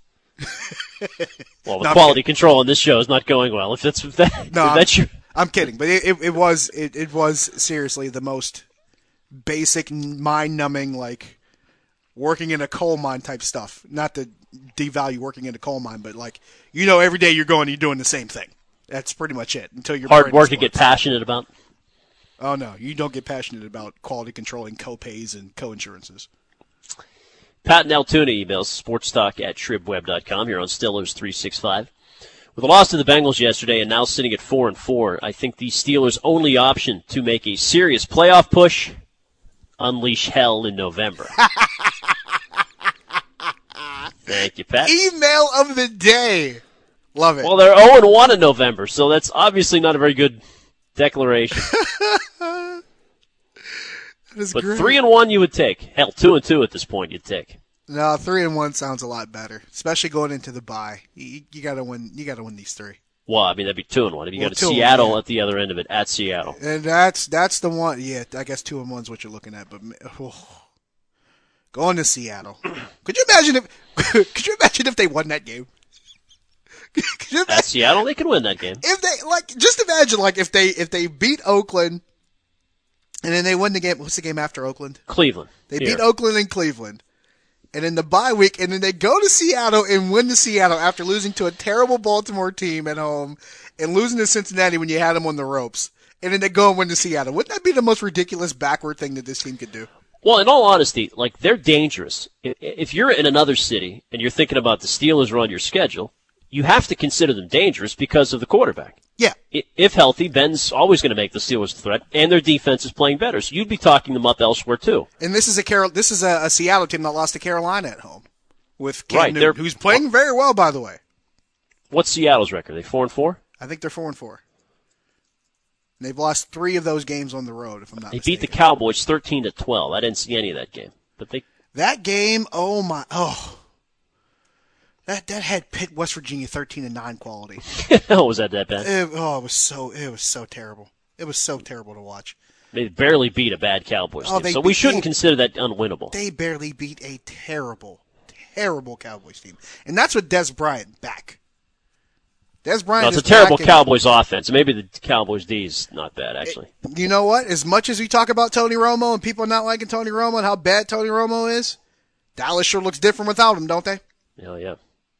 C: Well, the quality control on this show is not going well.
E: I'm kidding, but it was seriously the most basic, mind-numbing, like working in a coal mine type stuff. Not to devalue working in a coal mine, but like every day you're doing the same thing. That's pretty much it. Until you're
C: hard work to get passionate about.
E: Oh no, you don't get passionate about quality controlling co-pays and co-insurances.
C: Pat and Altoona emails sportstalk@shribweb.com. You're on Steelers 365. With the loss to the Bengals yesterday and now sitting at 4-4, I think the Steelers' only option to make a serious playoff push, unleash hell in November. Thank you, Pat.
E: Email of the day. Love it.
C: Well, they're 0-1 in November, so that's obviously not a very good declaration.
E: That is
C: but
E: great.
C: 3-1 you would take. Hell, 2-2 at this point you'd take.
E: No, 3-1 sounds a lot better, especially going into the bye. You gotta win. You gotta win these three.
C: Well, I mean that'd be 2-1. If you got Seattle at the other end of it, at Seattle,
E: and that's the one. Yeah, I guess 2-1 is what you're looking at. But going to Seattle, could you imagine if they won that game?
C: At Seattle, they could win that game.
E: If they just imagine if they beat Oakland, and then they win the game. What's the game after Oakland?
C: Cleveland.
E: They beat Oakland and Cleveland. And in the bye week, and then they go to Seattle and win to Seattle after losing to a terrible Baltimore team at home and losing to Cincinnati when you had them on the ropes. And then they go and win to Seattle. Wouldn't that be the most ridiculous backward thing that this team could do?
C: Well, in all honesty, they're dangerous. If you're in another city and you're thinking about the Steelers are on your schedule, you have to consider them dangerous because of the quarterback.
E: Yeah.
C: If healthy, Ben's always going to make the Steelers a threat, and their defense is playing better. So you'd be talking them up elsewhere too.
E: And this is a Seattle team that lost to Carolina at home with Cam Newton, who's playing very well, by the way.
C: What's Seattle's record? Are they 4-4?
E: I think they're 4-4. They've lost 3 of those games on the road, if I'm not mistaken.
C: They beat the Cowboys 13-12. I didn't see any of that game, but
E: that game. That had Pitt, West Virginia 13-9 quality.
C: Was that bad?
E: It was so terrible. It was so terrible to watch.
C: They barely beat a bad Cowboys team, so we shouldn't consider that unwinnable.
E: They barely beat a terrible, terrible Cowboys team, and that's with Des Bryant back. Des Bryant.
C: No, it's a terrible Cowboys offense. Maybe the Cowboys D is not bad, actually.
E: You know what? As much as we talk about Tony Romo and people not liking Tony Romo and how bad Tony Romo is, Dallas sure looks different without him, don't they?
C: Oh, yeah.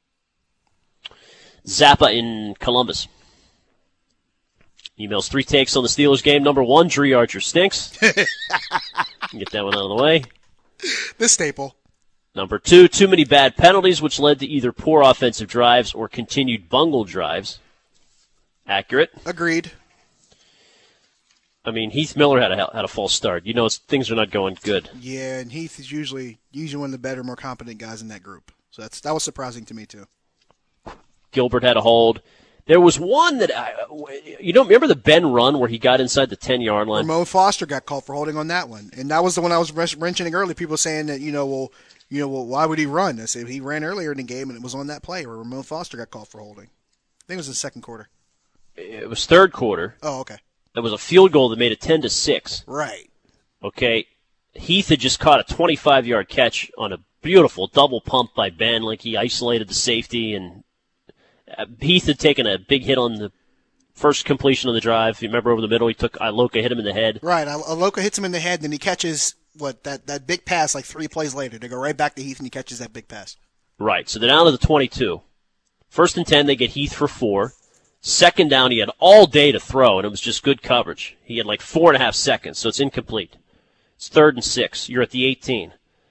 C: Zappa in Columbus. Emails 3 takes on the Steelers game. Number 1, Dree Archer stinks. Get that one out of the way.
E: The staple.
C: Number 2, too many bad penalties, which led to either poor offensive drives or continued bungled drives. Accurate.
E: Agreed.
C: I mean, Heath Miller had a false start. Things are not going good.
E: Yeah, and Heath is usually one of the better, more competent guys in that group. So that was surprising to me, too.
C: Gilbert had a hold. There was one that you don't remember the Ben run where he got inside the 10-yard line.
E: Ramon Foster got called for holding on that one, and that was the one I was mentioning earlier. People saying that why would he run? I said he ran earlier in the game, and it was on that play where Ramon Foster got called for holding. I think it was the second quarter.
C: It was third quarter.
E: Oh, okay.
C: It was a field goal that made it 10-6.
E: Right.
C: Okay. Heath had just caught a 25-yard catch on a beautiful double pump by Ben. Like he isolated the safety, and Heath had taken a big hit on the first completion of the drive. You remember over the middle, Iloka hit him in the head.
E: Right. Iloka hits him in the head, and then he catches that big pass like 3 plays later. They go right back to Heath, and he catches that big pass.
C: Right. So they're down to the 22. First and 10, they get Heath for 4. Second down, he had all day to throw, and it was just good coverage. He had like 4.5 seconds, so it's incomplete. It's 3rd and 6. You're at the 18.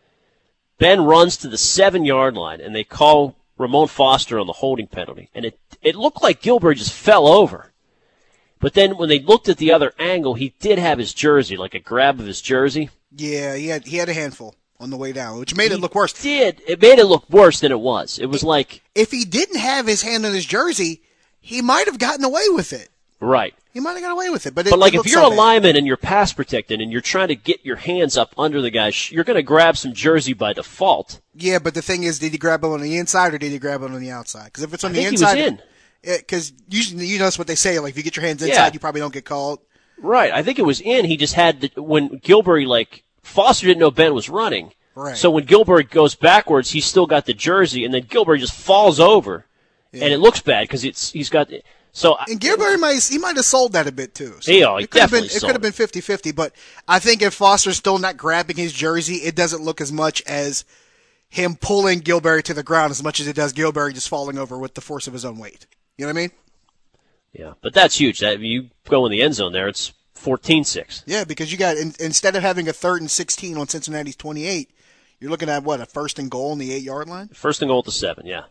C: Ben runs to the 7-yard line, and they call Ramon Foster on the holding penalty. And it looked like Gilbert just fell over. But then when they looked at the other angle, he did have his jersey, like a grab of his jersey.
E: Yeah, he had a handful on the way down, which made it look worse.
C: It made it look worse than it was. It was like...
E: If he didn't have his hand on his jersey, he might have gotten away with it.
C: Right.
E: He might have got away with it. But
C: like if you're a lineman and you're pass protecting and you're trying to get your hands up under the guy, you're going to grab some jersey by default.
E: Yeah, but the thing is, did he grab it on the inside or did he grab it on the outside? Because if it's on the
C: inside,
E: he was in. Because usually, that's what they say. Like if you get your hands inside, you probably don't get called.
C: Right. I think it was in. He just had when Gilbert, Foster didn't know Ben was running.
E: Right.
C: So when Gilbert goes backwards, he's still got the jersey, and then Gilbert just falls over, and it looks bad because he's got. And
E: Gilbert might have sold that a bit too. So
C: he
E: It
C: definitely
E: could have been 50-50, but I think if Foster's still not grabbing his jersey, it doesn't look as much as him pulling Gilbert to the ground as much as it does Gilbert just falling over with the force of his own weight. You know what I mean?
C: Yeah, but that's huge. You go in the end zone there, it's 14-6.
E: Yeah, because you got instead of having a 3rd and 16 on Cincinnati's 28, you're looking at a 1st and goal on the 8-yard line?
C: 1st and goal at the 7, yeah.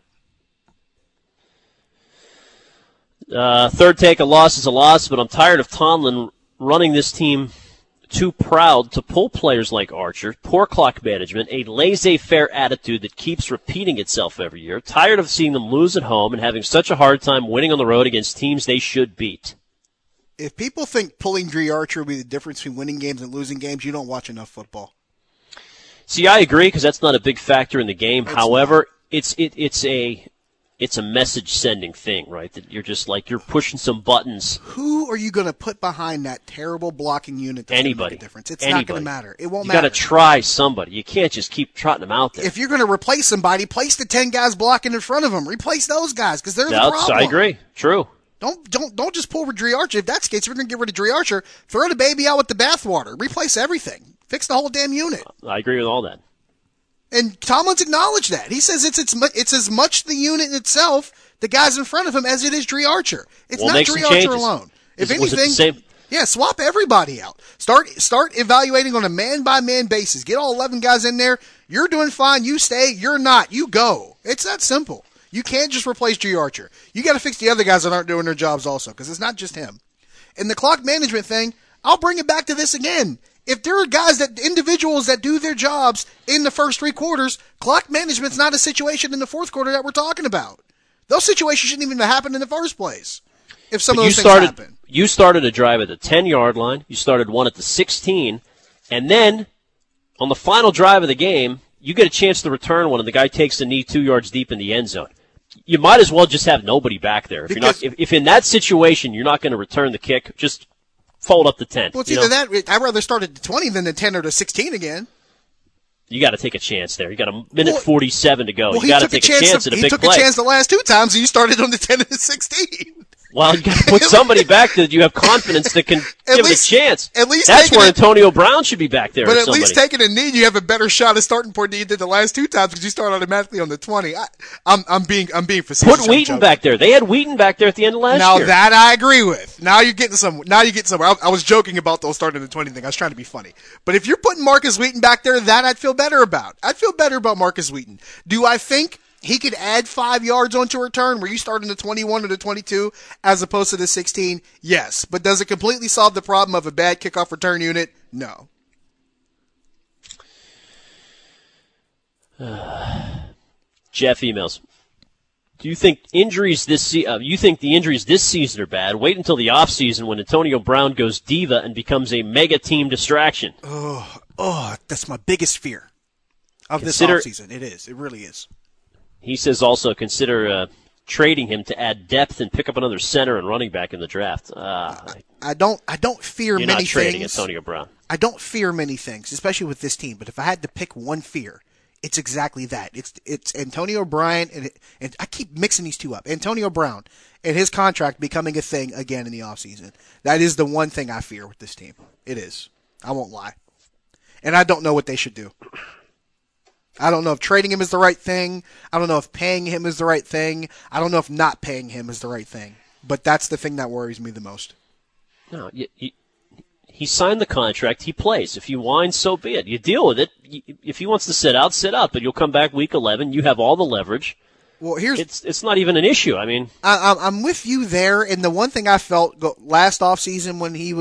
C: Third take, a loss is a loss, but I'm tired of Tomlin running this team too proud to pull players like Archer, poor clock management, a laissez-faire attitude that keeps repeating itself every year, tired of seeing them lose at home and having such a hard time winning on the road against teams they should beat.
E: If people think pulling Dre Archer will be the difference between winning games and losing games, you don't watch enough football.
C: See, I agree because that's not a big factor in the game. However, it's a message-sending thing, right? That you're just you're pushing some buttons.
E: Who are you going to put behind that terrible blocking unit that's going to make a difference? It's not going to matter. It won't matter.
C: You got to try somebody. You can't just keep trotting them out there.
E: If you're going to replace somebody, place the 10 guys blocking in front of them. Replace those guys because they're the problem.
C: I agree. True.
E: Don't just pull Dre Archer. If that's the case, if you're going to get rid of Dre Archer, throw the baby out with the bathwater. Replace everything. Fix the whole damn unit.
C: I agree with all that.
E: And Tomlin's acknowledged that. He says it's as much the unit itself, the guys in front of him, as it is Dre Archer. It's not Dre Archer alone. If anything, swap everybody out. Start evaluating on a man-by-man basis. Get all 11 guys in there. You're doing fine. You stay. You're not. You go. It's that simple. You can't just replace Dre Archer. You got to fix the other guys that aren't doing their jobs also, because it's not just him. And the clock management thing, I'll bring it back to this again. If there are individuals that do their jobs in the first 3 quarters, clock management's not a situation in the fourth quarter that we're talking about. Those situations shouldn't even have happened in the first place. If some of those things happen.
C: You started a drive at the 10-yard line. You started one at the 16. And then, on the final drive of the game, you get a chance to return one, and the guy takes the knee 2 yards deep in the end zone. You might as well just have nobody back there. If in that situation you're not going to return the kick, just fold up the 10.
E: Well, it's either that. I'd rather start at the 20 than the 10 or the 16 again.
C: You got to take a chance there. You got a minute 47 to go. You got to take a chance at a big play.
E: He took a chance the last 2 times, and you started on the 10 and the 16.
C: Well, you got to put somebody back that you have confidence that can give it a chance. That's where Antonio Brown should be back there.
E: But at least taking a knee, you have a better shot at starting point than you did the last 2 times because you start automatically on the 20. I'm being facetious.
C: Put Wheaton back there. They had Wheaton back there at the end of last year.
E: Now that I agree with. Now you're getting somewhere. I was joking about those starting the 20 thing. I was trying to be funny. But if you're putting Marcus Wheaton back there, that I'd feel better about. I'd feel better about Marcus Wheaton. Do I think he could add 5 yards onto a return where you start in the 21 or the 22 as opposed to the 16? Yes. But does it completely solve the problem of a bad kickoff return unit? No.
C: Jeff emails. Do you think injuries you think the injuries this season are bad? Wait until the offseason when Antonio Brown goes diva and becomes a mega team distraction.
E: Oh, that's my biggest fear of this offseason. It is. It really is.
C: He says also consider trading him to add depth and pick up another center and running back in the draft.
E: I don't fear
C: You're
E: many
C: not trading
E: things.
C: Antonio Brown.
E: I don't fear many things, especially with this team. But if I had to pick one fear, it's exactly that. It's Antonio Brown, and I keep mixing these two up. Antonio Brown and his contract becoming a thing again in the offseason. That is the one thing I fear with this team. It is. I won't lie. And I don't know what they should do. I don't know if trading him is the right thing. I don't know if paying him is the right thing. I don't know if not paying him is the right thing. But that's the thing that worries me the most.
C: No, he signed the contract. He plays. If you whine, so be it. You deal with it. If he wants to sit out, sit out. But you'll come back week 11. You have all the leverage.
E: Well,
C: it's not even an issue. I mean,
E: I'm with you there. And the one thing I felt last offseason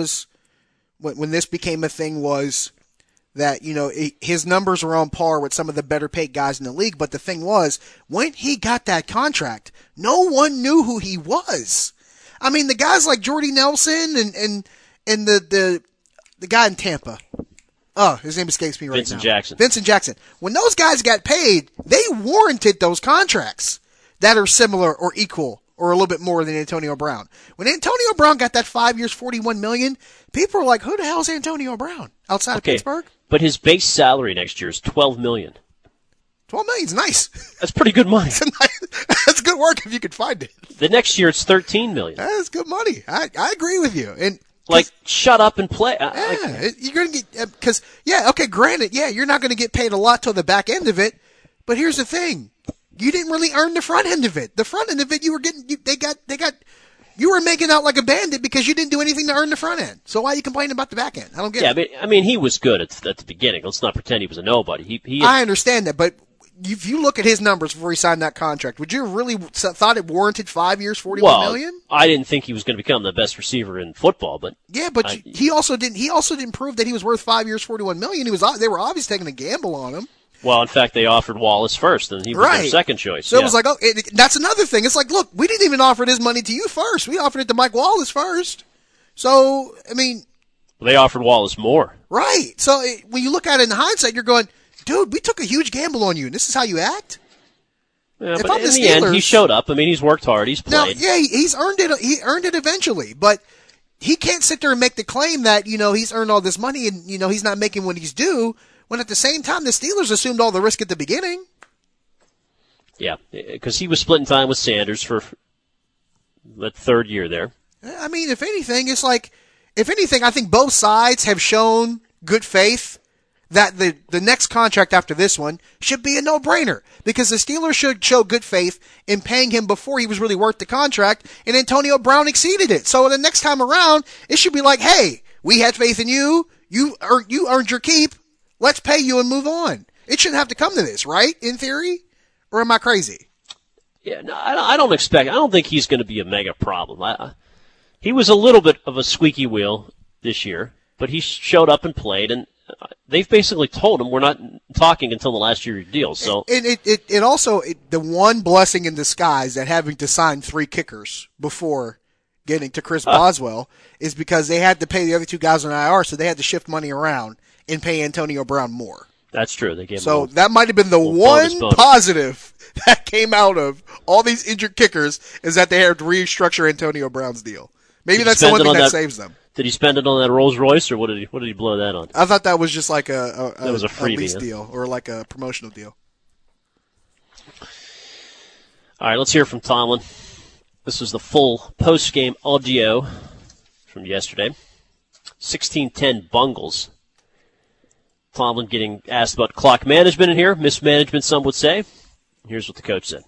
E: when this became a thing was that, his numbers were on par with some of the better paid guys in the league. But the thing was, when he got that contract, no one knew who he was. I mean, the guys like Jordy Nelson and the guy in Tampa. Oh, his name escapes me right now. Vincent Jackson. When those guys got paid, they warranted those contracts that are similar or equal or a little bit more than Antonio Brown. When Antonio Brown got that 5 years, $41 million, people were like, who the hell is Antonio Brown outside of Pittsburgh?
C: But his base salary next year is $12 million.
E: $12 million is nice.
C: That's pretty good money.
E: That's good work if you could find it.
C: The next year it's $13 million.
E: That's good money. I agree with you. And
C: shut up and play.
E: You're going to get granted, you're not going to get paid a lot till the back end of it. But here's the thing: you didn't really earn the front end of it. The front end of it, you were getting. You were making out like a bandit because you didn't do anything to earn the front end. So why are you complaining about the back end? I don't get it.
C: I mean, he was good at the beginning. Let's not pretend he was a nobody.
E: I understand that, but if you look at his numbers before he signed that contract, would you have really thought it warranted 5 years, $41 million?
C: I didn't think he was going to become the best receiver in football, but
E: he also didn't prove that he was worth 5 years, $41 million. They were obviously taking a gamble on him.
C: Well, in fact, they offered Wallace first, and he was their second choice.
E: So it was like, that's another thing. It's like, look, we didn't even offer this money to you first. We offered it to Mike Wallace first. So, I mean,
C: they offered Wallace more.
E: Right. So when you look at it in hindsight, you're going, dude, we took a huge gamble on you, and this is how you act?
C: Yeah, but in the end, he showed up. I mean, he's worked hard. He's played.
E: Now, he's earned it. He earned it eventually, but he can't sit there and make the claim that, he's earned all this money and, he's not making what he's due, when at the same time the Steelers assumed all the risk at the beginning.
C: Yeah, because he was splitting time with Sanders for the third year there.
E: I mean, if anything, I think both sides have shown good faith that the next contract after this one should be a no-brainer, because the Steelers should show good faith in paying him before he was really worth the contract, and Antonio Brown exceeded it. So the next time around, it should be like, hey, we had faith in you. You earned your keep. Let's pay you and move on. It shouldn't have to come to this, right? In theory, or am I crazy?
C: Yeah, no, I don't think he's going to be a mega problem. He was a little bit of a squeaky wheel this year, but he showed up and played, and they've basically told him we're not talking until the last year of your deal. So
E: it also the one blessing in disguise that having to sign 3 kickers before getting to Chris Boswell is because they had to pay the other 2 guys on IR, so they had to shift money around and pay Antonio Brown more.
C: That's true. They gave
E: him that might have been the one positive that came out of all these injured kickers, is that they had to restructure Antonio Brown's deal. Maybe that's the one thing that saves them.
C: Did he spend it on that Rolls Royce, or what did he blow that on?
E: I thought that was just like a
C: freebie,
E: lease deal, or like a promotional deal.
C: All right, let's hear from Tomlin. This was the full post-game audio from yesterday. 16-10 Bungles. Tomlin getting asked about clock management in here, mismanagement, some would say. Here's what the coach said.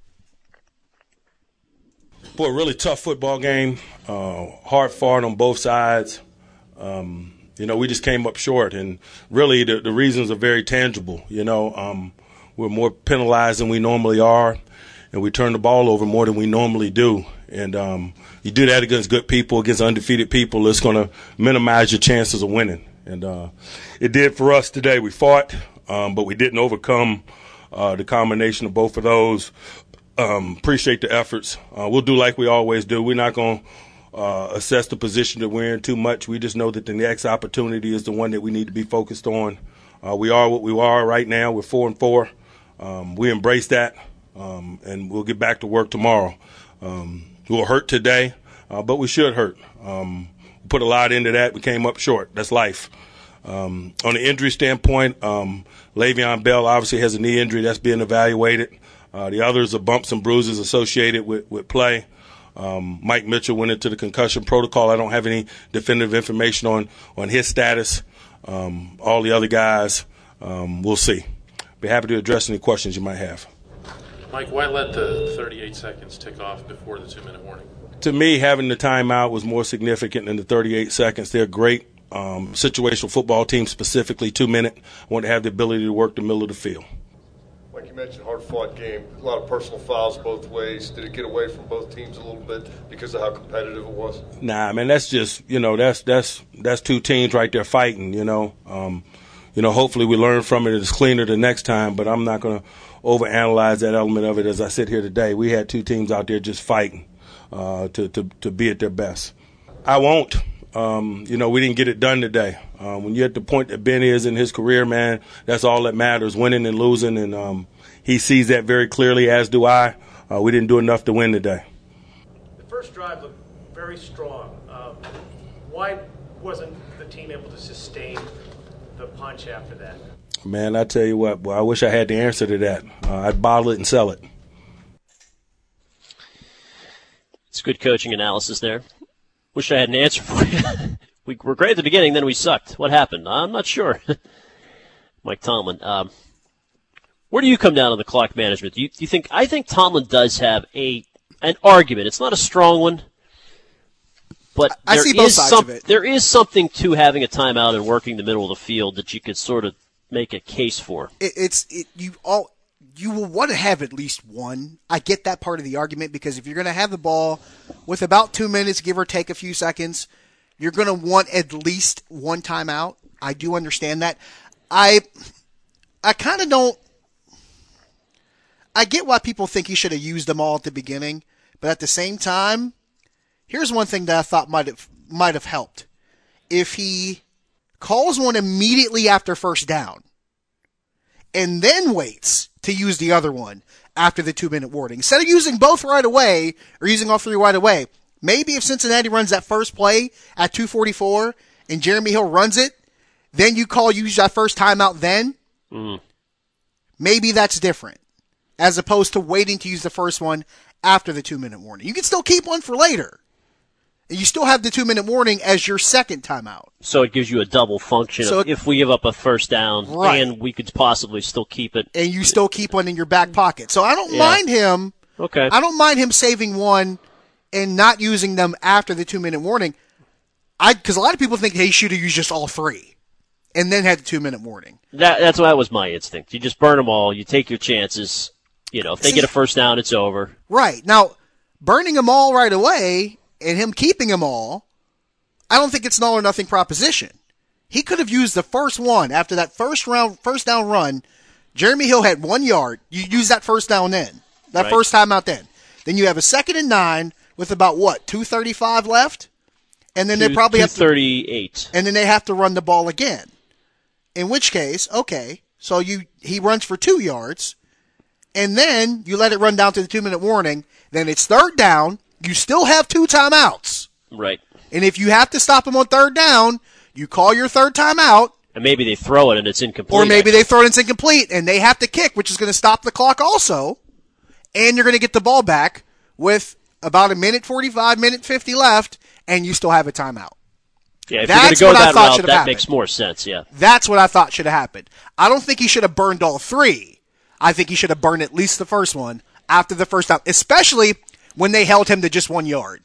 F: Boy, really tough football game. Hard fought on both sides. We just came up short, and really the reasons are very tangible. We're more penalized than we normally are, and we turn the ball over more than we normally do. And you do that against good people, against undefeated people, it's going to minimize your chances of winning. And it did for us today. We fought, but we didn't overcome the combination of both of those. Appreciate the efforts. We'll do like we always do. We're not going to assess the position that we're in too much. We just know that the next opportunity is the one that we need to be focused on. We are what we are right now. We're 4-4. We embrace that, and we'll get back to work tomorrow. We'll hurt today, but we should hurt. We put a lot into that. We came up short. That's life. On the injury standpoint, Le'Veon Bell obviously has a knee injury that's being evaluated. The others are bumps and bruises associated with play. Mike Mitchell went into the concussion protocol. I don't have any definitive information on his status. All the other guys, we'll see. Be happy to address any questions you might have.
G: Mike, why let the 38 seconds tick off before the 2-minute warning?
F: To me, having the timeout was more significant than the 38 seconds. They're great situational football team, specifically 2-minute. I want to have the ability to work the middle of the field.
H: Like you mentioned, hard-fought game, a lot of personal fouls both ways. Did it get away from both teams a little bit because of how competitive it was?
F: Nah, man, that's just, that's two teams right there fighting, hopefully we learn from it. It's cleaner the next time, but I'm not going to overanalyze that element of it as I sit here today. We had two teams out there just fighting to be at their best. I won't. We didn't get it done today. When you're at the point that Ben is in his career, man, that's all that matters, winning and losing, and he sees that very clearly, as do I. We didn't do enough to win today.
I: The first drive looked very strong. Why wasn't the team able to sustain the punch after that?
F: Man, I tell you what, I wish I had the answer to that. I'd bottle it and sell it.
C: It's good coaching analysis there. Wish I had an answer for you. We were great at the beginning, then we sucked. What happened? I'm not sure. Mike Tomlin. Where do you come down on the clock management? Do you think? I think Tomlin does have an argument. It's not a strong one, but
E: I see both sides of it.
C: There is something to having a timeout and working the middle of the field that you could sort of make a case for.
E: You will want to have at least one. I get that part of the argument, because if you're going to have the ball with about 2 minutes, give or take a few seconds, you're going to want at least one timeout. I do understand that. I kind of don't. I get why people think he should have used them all at the beginning, but at the same time, here's one thing that I thought might have helped. If he calls one immediately after first down and then waits to use the other one after the 2-minute warning, instead of using both right away or using all three right away, maybe if Cincinnati runs that first play at 2:44 and Jeremy Hill runs it, then you use that first timeout then. Maybe that's different, as opposed to waiting to use the first one after the 2-minute warning. You can still keep one for later. And you still have the 2-minute warning as your second timeout.
C: So it gives you a double function if we give up a first down, right, and we could possibly still keep it.
E: And you still keep one in your back pocket. So I don't mind him.
C: Okay.
E: I don't mind him saving one and not using them after the 2-minute warning. Because a lot of people think he should have used just all three and then had the 2-minute warning.
C: That was my instinct. You just burn them all. You take your chances. If they get a first down, it's over.
E: Right. Now, burning them all right away and him keeping them all, I don't think it's an all or nothing proposition. He could have used the first one after that first down run. Jeremy Hill had 1 yard. You use that first down then. That first time out then. Then you have a 2nd and 9 with about 2:35 left? And then they probably have to
C: 2:38.
E: And then they have to run the ball again. In which case, okay, so he runs for 2 yards, and then you let it run down to the 2-minute warning. Then it's third down. You still have 2 timeouts.
C: Right.
E: And if you have to stop him on third down, you call your third timeout.
C: And maybe they throw it and it's incomplete.
E: Or maybe they throw it and it's incomplete, and they have to kick, which is going to stop the clock also. And you're going to get the ball back with about 1:45, 1:50 left, and you still have a timeout.
C: Yeah, if you're going to go that route, that makes more sense, yeah.
E: That's what I thought should have happened. I don't think he should have burned all three. I think he should have burned at least the first one after the first down, especially when they held him to just 1 yard.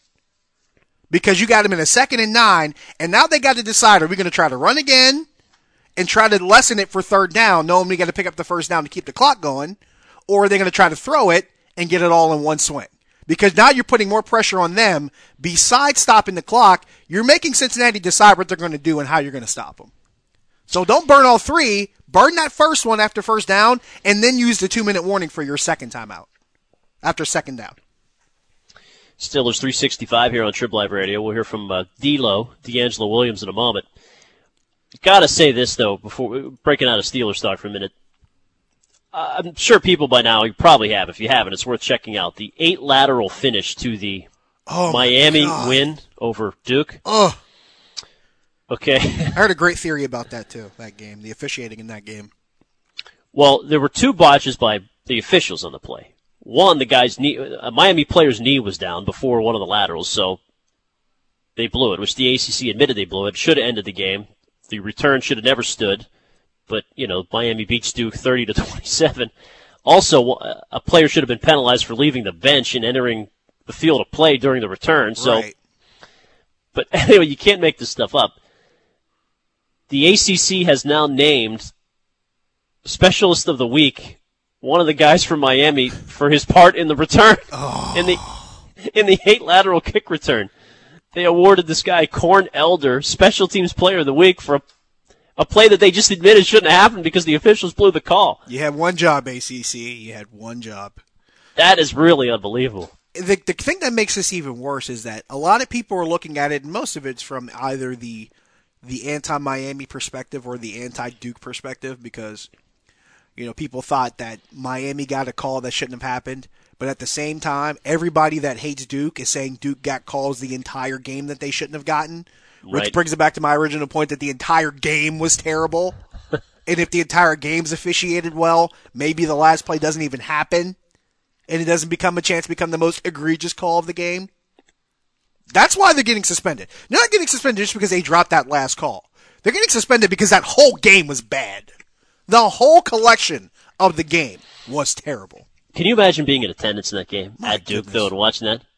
E: Because you got him in a 2nd and 9, and now they got to decide, are we going to try to run again and try to lessen it for third down, knowing we got to pick up the first down to keep the clock going, or are they going to try to throw it and get it all in one swing? Because now you're putting more pressure on them. Besides stopping the clock, you're making Cincinnati decide what they're going to do and how you're going to stop them. So don't burn all three. Burn that first one after first down, and then use the 2-minute warning for your second timeout. after second down.
C: Steelers 365 here on Trib Live Radio. We'll hear from D'Angelo Williams in a moment. Got to say this, though, before breaking out of Steelers talk for a minute. I'm sure people by now, you probably have. If you haven't, it's worth checking out. The 8 lateral finish to the Miami win over Duke.
E: Oh.
C: Okay.
E: I heard a great theory about that, too, that game, the officiating in that game.
C: Well, there were 2 botches by the officials on the play. One, the guy's knee, a Miami player's knee was down before one of the laterals, so they blew it, which the ACC admitted they blew it. Should have ended the game. The return should have never stood, but, Miami beats Duke 30-27. Also, a player should have been penalized for leaving the bench and entering the field of play during the return. So,
E: right.
C: But anyway, you can't make this stuff up. The ACC has now named Specialist of the Week one of the guys from Miami for his part in the return, in the 8 lateral kick return. They awarded this guy, Corn Elder, Special Teams Player of the Week for a play that they just admitted shouldn't have happened because the officials blew the call.
E: You had one job, ACC. You had one job.
C: That is really unbelievable.
E: The thing that makes this even worse is that a lot of people are looking at it, and most of it's from either the anti-Miami perspective or the anti-Duke perspective, because people thought that Miami got a call that shouldn't have happened. But at the same time, everybody that hates Duke is saying Duke got calls the entire game that they shouldn't have gotten, which
C: right.
E: brings it back to my original point that the entire game was terrible. And if the entire game's officiated well, maybe the last play doesn't even happen, and it doesn't become a chance to become the most egregious call of the game. That's why they're getting suspended. They're not getting suspended just because they dropped that last call. They're getting suspended because that whole game was bad. The whole collection of the game was terrible.
C: Can you imagine being in attendance in that game at Duke, though, and watching that?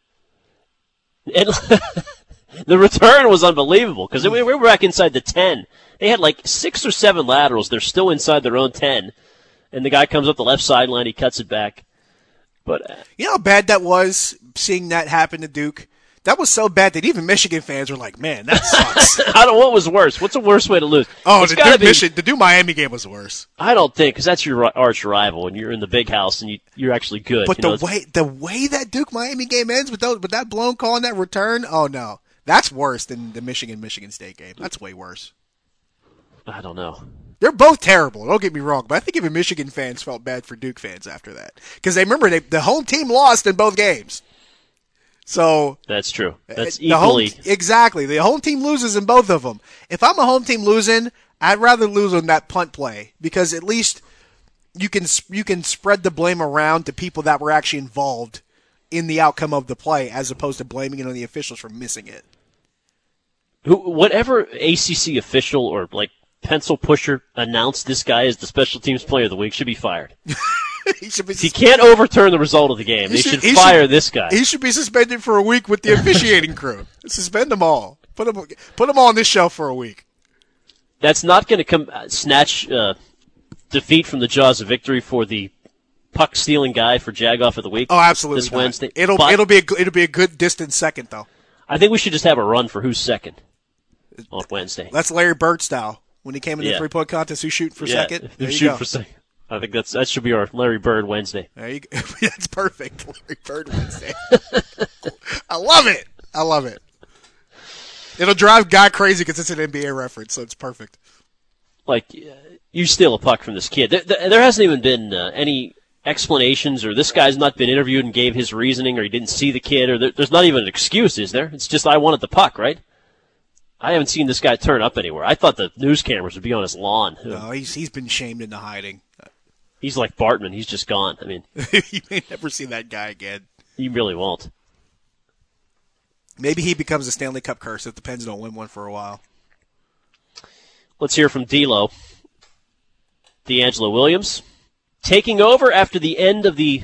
C: And the return was unbelievable because we were back inside the 10. They had like 6 or 7 laterals. They're still inside their own 10. And the guy comes up the left sideline. He cuts it back. But
E: you know how bad that was, seeing that happen to Duke? That was so bad that even Michigan fans were like, man, that sucks.
C: What was worse? What's the worst way to lose?
E: Oh, the Duke Miami game was worse.
C: I don't think, because that's your arch rival, and you're in the big house, and you're actually good.
E: But the way that Duke Miami game ends with that blown call and that return, oh no, that's worse than the Michigan State game. That's way worse.
C: I don't know.
E: They're both terrible. Don't get me wrong, but I think even Michigan fans felt bad for Duke fans after that because they remember the home team lost in both games. So
C: that's true. That's equally
E: exactly. The home team loses in both of them. If I'm a home team losing, I'd rather lose on that punt play because at least you can spread the blame around to people that were actually involved in the outcome of the play, as opposed to blaming it on the officials for missing it.
C: Whatever ACC official or pencil pusher announced this guy as the Special Teams Player of the Week should be fired. He can't overturn the result of the game. They should fire this guy.
E: He should be suspended for a week with the officiating crew. Suspend them all. Put them all on this show for a week.
C: That's not going to snatch defeat from the jaws of victory for the puck stealing guy for Jagoff of the Week.
E: Oh, absolutely.
C: This Wednesday.
E: It'll be a good distant second though.
C: I think we should just have a run for who's second on Wednesday.
E: That's Larry Bird style. When he came in the 3-point contest, who's shooting for second?
C: Who's shooting for second? I think that should be our Larry Bird Wednesday.
E: There you go. That's perfect. Larry Bird Wednesday. I love it. It'll drive Guy crazy because it's an NBA reference, so it's perfect.
C: You steal a puck from this kid. There hasn't even been any explanations, or this guy's not been interviewed and gave his reasoning, or he didn't see the kid, or there's not even an excuse, is there? It's just I wanted the puck, right? I haven't seen this guy turn up anywhere. I thought the news cameras would be on his lawn.
E: No, he's been shamed into hiding.
C: He's like Bartman. He's just gone. I mean,
E: you may never see that guy again.
C: You really won't.
E: Maybe he becomes a Stanley Cup curse if the Pens don't win one for a while.
C: Let's hear from D'Lo. D'Angelo Williams taking over after the end of the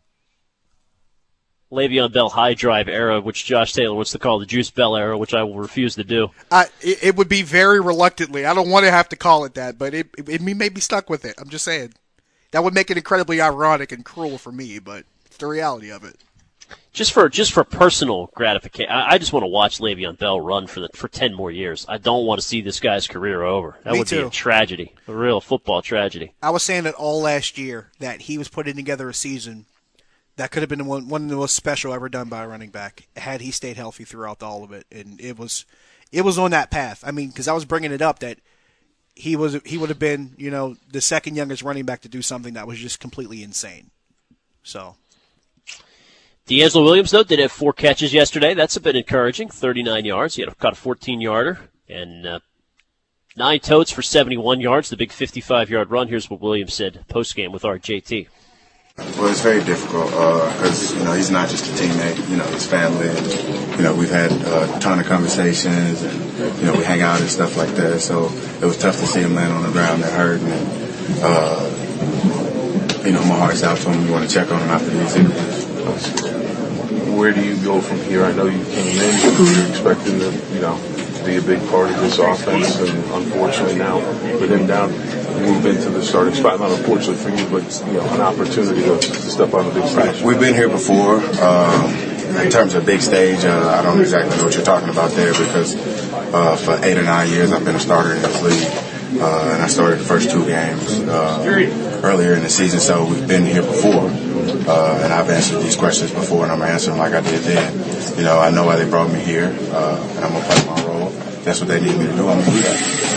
C: Le'Veon Bell high drive era, which Josh Taylor wants to call the Juice Bell era, which I will refuse to do.
E: It would be very reluctantly. I don't want to have to call it that, but it may be stuck with it. I'm just saying. That would make it incredibly ironic and cruel for me, but it's the reality of it.
C: Just for personal gratification, I just want to watch Le'Veon Bell run for 10 more years. I don't want to see this guy's career over. That would be a tragedy, a real football tragedy.
E: I was saying it all last year that he was putting together a season That could have been one of the most special ever done by a running back had he stayed healthy throughout all of it. And it was on that path. I mean, because I was bringing it up that he would have been, the second youngest running back to do something that was just completely insane. So.
C: D'Angelo Williams, though, did have 4 catches yesterday. That's a bit encouraging. 39 yards. He caught a 14-yarder and 9 totes for 71 yards. The big 55-yard run. Here's what Williams said post-game with our JT.
J: Well, it's very difficult because, he's not just a teammate, his family. And, we've had a ton of conversations and, we hang out and stuff like that. So it was tough to see him land on the ground that hurt. And, my heart's out to him. We want to check on him after these interviews.
K: Where do you go from here? I know you came in, you're expecting to, be a big part of this offense, and unfortunately now with him down, move into the starting spot. Not unfortunately for you, but an opportunity to step on the big stage.
J: We've been here before. In terms of big stage, I don't exactly know what you're talking about there because for 8 or 9 years I've been a starter in this league, and I started the first 2 games earlier in the season. So we've been here before, and I've answered these questions before, and I'm gonna answer them like I did then. I know why they brought me here, and I'm gonna play my role. That's what they need me to do. I'm gonna do that.